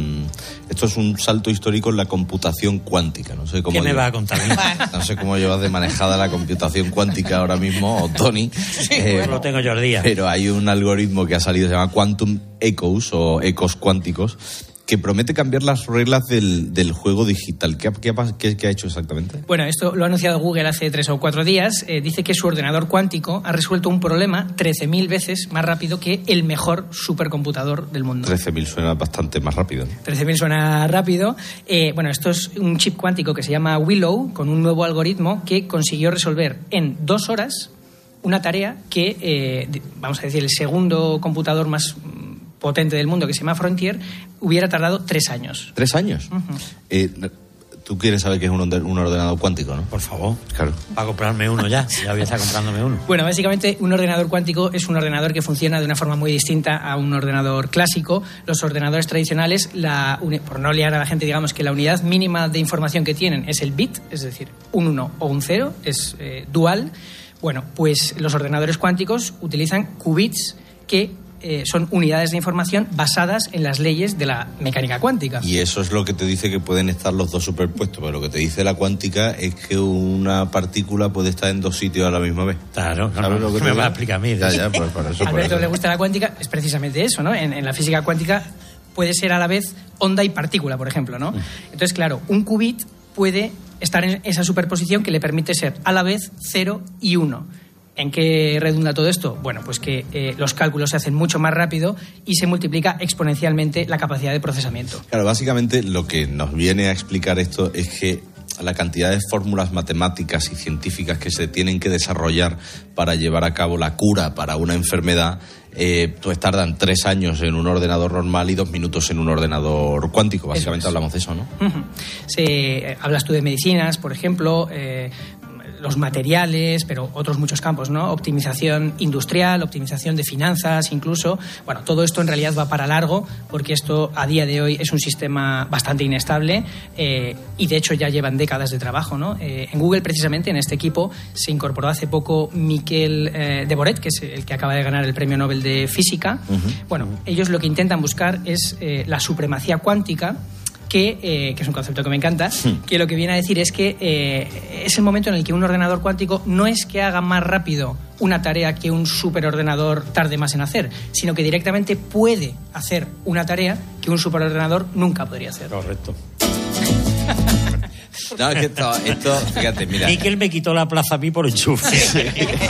esto es un salto histórico en la computación cuántica. No sé cómo. ¿Qué me va a contar? No sé cómo llevas de manejada la computación cuántica ahora mismo, o Tony. Sí, lo tengo yo al día. Pero hay un algoritmo que ha salido, se llama Quantum Echoes o ecos cuánticos, que promete cambiar las reglas del juego digital. ¿Qué ha hecho exactamente? Bueno, esto lo ha anunciado Google hace 3 o 4 días. Dice que su ordenador cuántico ha resuelto un problema 13.000 veces más rápido que el mejor supercomputador del mundo. 13.000 suena bastante más rápido. 13.000 suena rápido. Bueno, esto es un chip cuántico que se llama Willow, con un nuevo algoritmo que consiguió resolver en 2 horas una tarea que, vamos a decir, el segundo computador más potente del mundo, que se llama Frontier, hubiera tardado 3 años. ¿3 años? Uh-huh. Tú quieres saber qué es un ordenador cuántico, ¿no? Por favor. Claro. Para comprarme uno ya. Ya voy a estar comprándome uno. Bueno, básicamente un ordenador cuántico es un ordenador que funciona de una forma muy distinta a un ordenador clásico. Los ordenadores tradicionales, por no liar a la gente, digamos que la unidad mínima de información que tienen es el bit, es decir, un 1 o un 0, es dual. Bueno, pues los ordenadores cuánticos utilizan qubits, que son unidades de información basadas en las leyes de la mecánica cuántica. Y eso es lo que te dice que pueden estar los dos superpuestos, pero lo que te dice la cuántica es que una partícula puede estar en 2 sitios a la misma vez. Claro, ¿sabes lo que me va a explicar a mí? Ya, pues para eso. A Alberto le gusta la cuántica, es precisamente eso, ¿no? En la física cuántica puede ser a la vez onda y partícula, por ejemplo, ¿no? Entonces, claro, un qubit puede estar en esa superposición que le permite ser a la vez 0 y 1. ¿En qué redunda todo esto? Bueno, pues que los cálculos se hacen mucho más rápido y se multiplica exponencialmente la capacidad de procesamiento. Claro, básicamente lo que nos viene a explicar esto es que la cantidad de fórmulas matemáticas y científicas que se tienen que desarrollar para llevar a cabo la cura para una enfermedad, pues tardan 3 años en un ordenador normal y 2 minutos en un ordenador cuántico. Básicamente hablamos de eso, ¿no? Uh-huh. Hablas tú de medicinas, por ejemplo, los materiales, pero otros muchos campos, ¿no? Optimización industrial, optimización de finanzas, incluso. Bueno, todo esto en realidad va para largo, porque esto a día de hoy es un sistema bastante inestable y de hecho ya llevan décadas de trabajo, ¿no? En Google, precisamente, en este equipo se incorporó hace poco Miquel Deboret, que es el que acaba de ganar el Premio Nobel de Física. Uh-huh. Bueno, ellos lo que intentan buscar es la supremacía cuántica, que es un concepto que me encanta, que lo que viene a decir es que es el momento en el que un ordenador cuántico no es que haga más rápido una tarea que un superordenador tarde más en hacer, sino que directamente puede hacer una tarea que un superordenador nunca podría hacer. Correcto. No, es que esto, fíjate, mira. Miquel me quitó la plaza a mí por enchufe.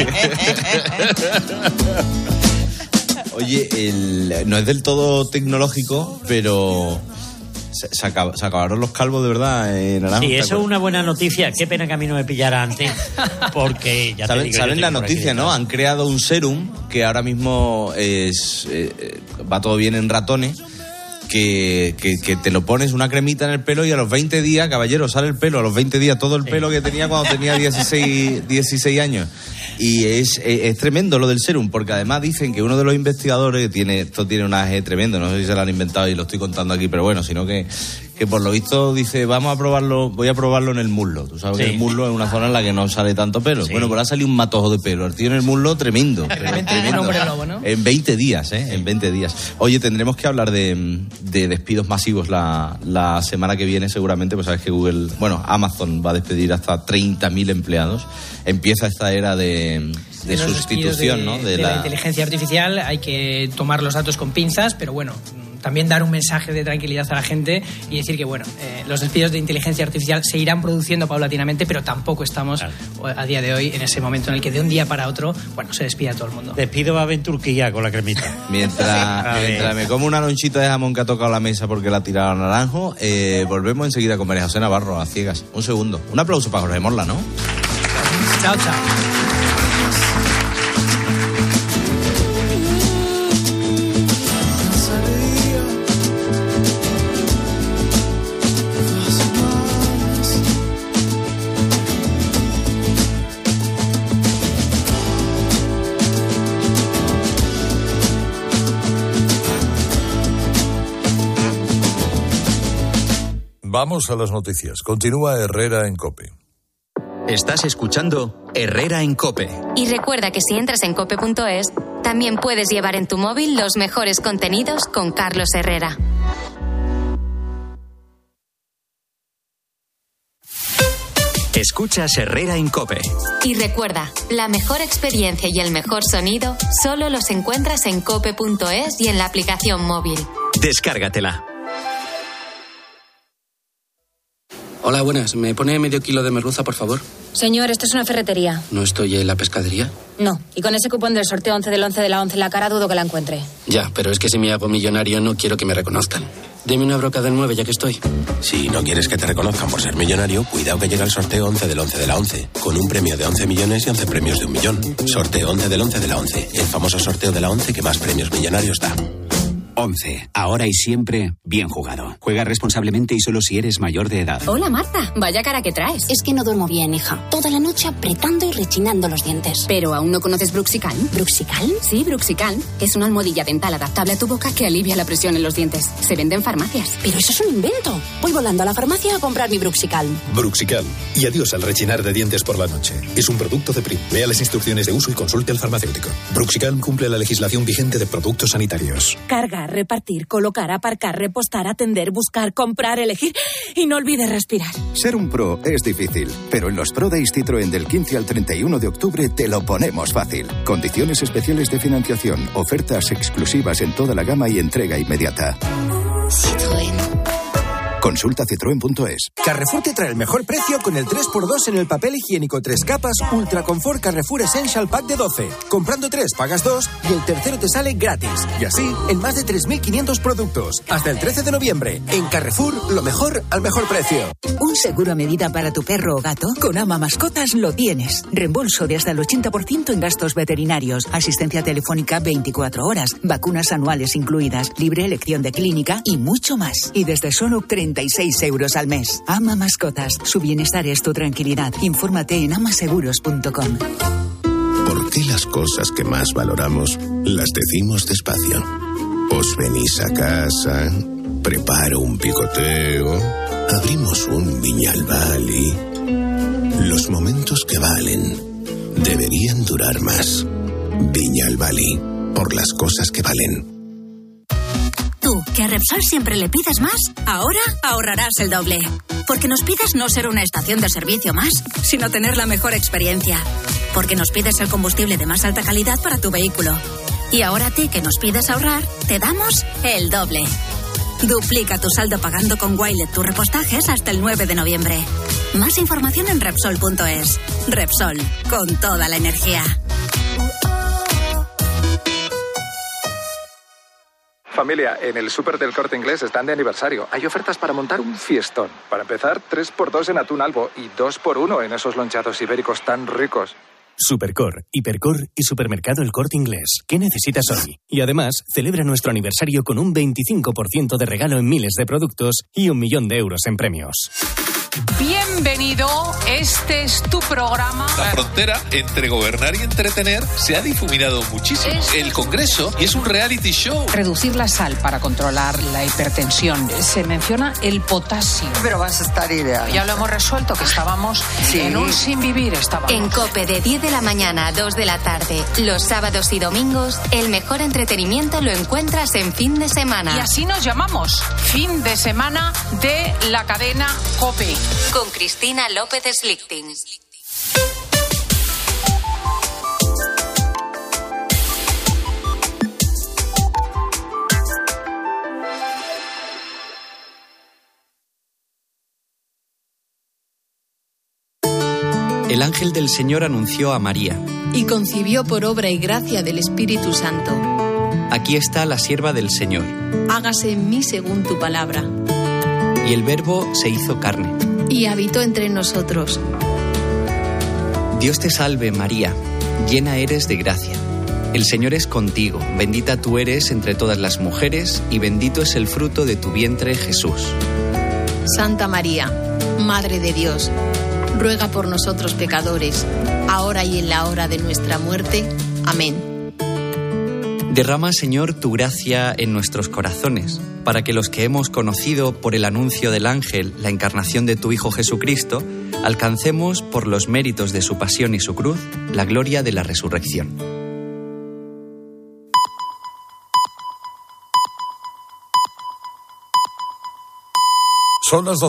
Oye, no es del todo tecnológico, pero se acabaron los calvos de verdad, Naranjo. Sí, eso es una buena noticia. Qué pena que a mí no me pillara antes, porque ya ¿Saben la noticia, no? Han creado un serum que ahora mismo va todo bien en ratones, que te lo pones una cremita en el pelo y a los 20 días, caballero, sale el pelo, a los 20 días, todo el pelo que tenía cuando tenía 16 años. Y es tremendo lo del serum, porque además dicen que uno de los investigadores esto tiene un AG tremendo, no sé si se lo han inventado y lo estoy contando aquí, pero bueno, sino que por lo visto dice, voy a probarlo en el muslo. Tú sabes que el muslo es una zona en la que no sale tanto pelo. Sí. Bueno, pues ha salido un matojo de pelo. El tío en el muslo, tremendo. Tremendo. Lobo, ¿no? En 20 días, en 20 días. Oye, tendremos que hablar de despidos masivos la semana que viene, seguramente, pues sabes que Amazon va a despedir hasta 30.000 empleados. Empieza esta era de sustitución, ¿no? De la inteligencia artificial. Hay que tomar los datos con pinzas, pero bueno, también dar un mensaje de tranquilidad a la gente y decir que, los despidos de inteligencia artificial se irán produciendo paulatinamente, pero tampoco estamos a día de hoy en ese momento en el que de un día para otro, se despide a todo el mundo. Despido va a haber en Turquía con la cremita. Mientras me como una lonchita de jamón que ha tocado la mesa porque la ha tirado a naranjo, volvemos enseguida con María José Navarro, a ciegas. Un segundo. Un aplauso para Jorge Morla, ¿no? Chao, chao. Vamos a las noticias. Continúa Herrera en COPE. Estás escuchando Herrera en COPE. Y recuerda que si entras en cope.es, también puedes llevar en tu móvil los mejores contenidos con Carlos Herrera. Escuchas Herrera en COPE. Y recuerda, la mejor experiencia y el mejor sonido solo los encuentras en cope.es y en la aplicación móvil. Descárgatela. Hola, buenas. ¿Me pone medio kilo de merluza, por favor? Señor, esto es una ferretería. ¿No estoy en la pescadería? No. Y con ese cupón del sorteo 11 del 11 de la 11 en la cara dudo que la encuentre. Ya, pero es que si me hago millonario no quiero que me reconozcan. Deme una broca del 9 ya que estoy. Si no quieres que te reconozcan por ser millonario, cuidado que llega el sorteo 11 del 11 de la 11, con un premio de 11 millones y 11 premios de 1 millón. Sorteo 11 del 11 de la 11, el famoso sorteo de la 11 que más premios millonarios da. 11. Ahora y siempre, bien jugado. Juega responsablemente y solo si eres mayor de edad. Hola, Marta. Vaya cara que traes. Es que no duermo bien, hija. Toda la noche apretando y rechinando los dientes. ¿Pero aún no conoces Bruxicalm? ¿Bruxicalm? Sí, Bruxicalm, que es una almohadilla dental adaptable a tu boca que alivia la presión en los dientes. Se vende en farmacias. Pero eso es un invento. Voy volando a la farmacia a comprar mi Bruxicalm. Bruxicalm. Y adiós al rechinar de dientes por la noche. Es un producto de Prim. Lea las instrucciones de uso y consulte al farmacéutico. Bruxicalm cumple la legislación vigente de productos sanitarios. Cargar, repartir, colocar, aparcar, repostar, atender, buscar, comprar, elegir y no olvides respirar. Ser un pro es difícil, pero en los Pro Days Citroën del 15 al 31 de octubre te lo ponemos fácil. Condiciones especiales de financiación, ofertas exclusivas en toda la gama y entrega inmediata. Citroën. Consulta citroen.es. Carrefour te trae el mejor precio con el 3x2 en el papel higiénico 3 capas Ultra Confort Carrefour Essential Pack de 12. Comprando 3 pagas 2 y el tercero te sale gratis. Y así en más de 3.500 productos. Hasta el 13 de noviembre. En Carrefour, lo mejor al mejor precio. Un seguro a medida para tu perro o gato. Con Ama Mascotas lo tienes. Reembolso de hasta el 80% en gastos veterinarios. Asistencia telefónica 24 horas. Vacunas anuales incluidas. Libre elección de clínica y mucho más. Y desde solo 36 euros al mes. Ama Mascotas. Su bienestar es tu tranquilidad. Infórmate en amaseguros.com. ¿Por qué las cosas que más valoramos las decimos despacio? Os venís a casa, preparo un picoteo, abrimos un Viñalbali. Los momentos que valen deberían durar más. Viñalbali, por las cosas que valen. Tú, que a Repsol siempre le pides más, ahora ahorrarás el doble. Porque nos pides no ser una estación de servicio más, sino tener la mejor experiencia. Porque nos pides el combustible de más alta calidad para tu vehículo. Y ahora a ti, que nos pides ahorrar, te damos el doble. Duplica tu saldo pagando con Wilet tus repostajes hasta el 9 de noviembre. Más información en Repsol.es. Repsol, con toda la energía. Familia, en el súper del Corte Inglés están de aniversario. Hay ofertas para montar un fiestón. Para empezar, 3x2 en atún albo y 2x1 en esos lonchados ibéricos tan ricos. Supercor, Hipercor y Supermercado El Corte Inglés. ¿Qué necesitas hoy? Y además, celebra nuestro aniversario con un 25% de regalo en miles de productos y 1 millón de euros en premios. Bienvenido, este es tu programa. La frontera entre gobernar y entretener se ha difuminado muchísimo. El Congreso es un reality show. Reducir la sal para controlar la hipertensión. Se menciona el potasio. Pero vas a estar ideal. Ya lo hemos resuelto, que estábamos en un sin vivir. En COPE de 10 de la mañana a 2 de la tarde, los sábados y domingos, el mejor entretenimiento lo encuentras en Fin de Semana. Y así nos llamamos, Fin de Semana de la cadena COPE. Con Cristina López Slichting. El ángel del Señor anunció a María. Y concibió por obra y gracia del Espíritu Santo. Aquí está la sierva del Señor. Hágase en mí según tu palabra. Y el Verbo se hizo carne. Y habitó entre nosotros. Dios te salve, María, llena eres de gracia. El Señor es contigo, bendita tú eres entre todas las mujeres, y bendito es el fruto de tu vientre, Jesús. Santa María, Madre de Dios, ruega por nosotros pecadores, ahora y en la hora de nuestra muerte. Amén. Derrama, Señor, tu gracia en nuestros corazones, para que los que hemos conocido por el anuncio del ángel la encarnación de tu Hijo Jesucristo, alcancemos, por los méritos de su pasión y su cruz, la gloria de la resurrección. Son las 12.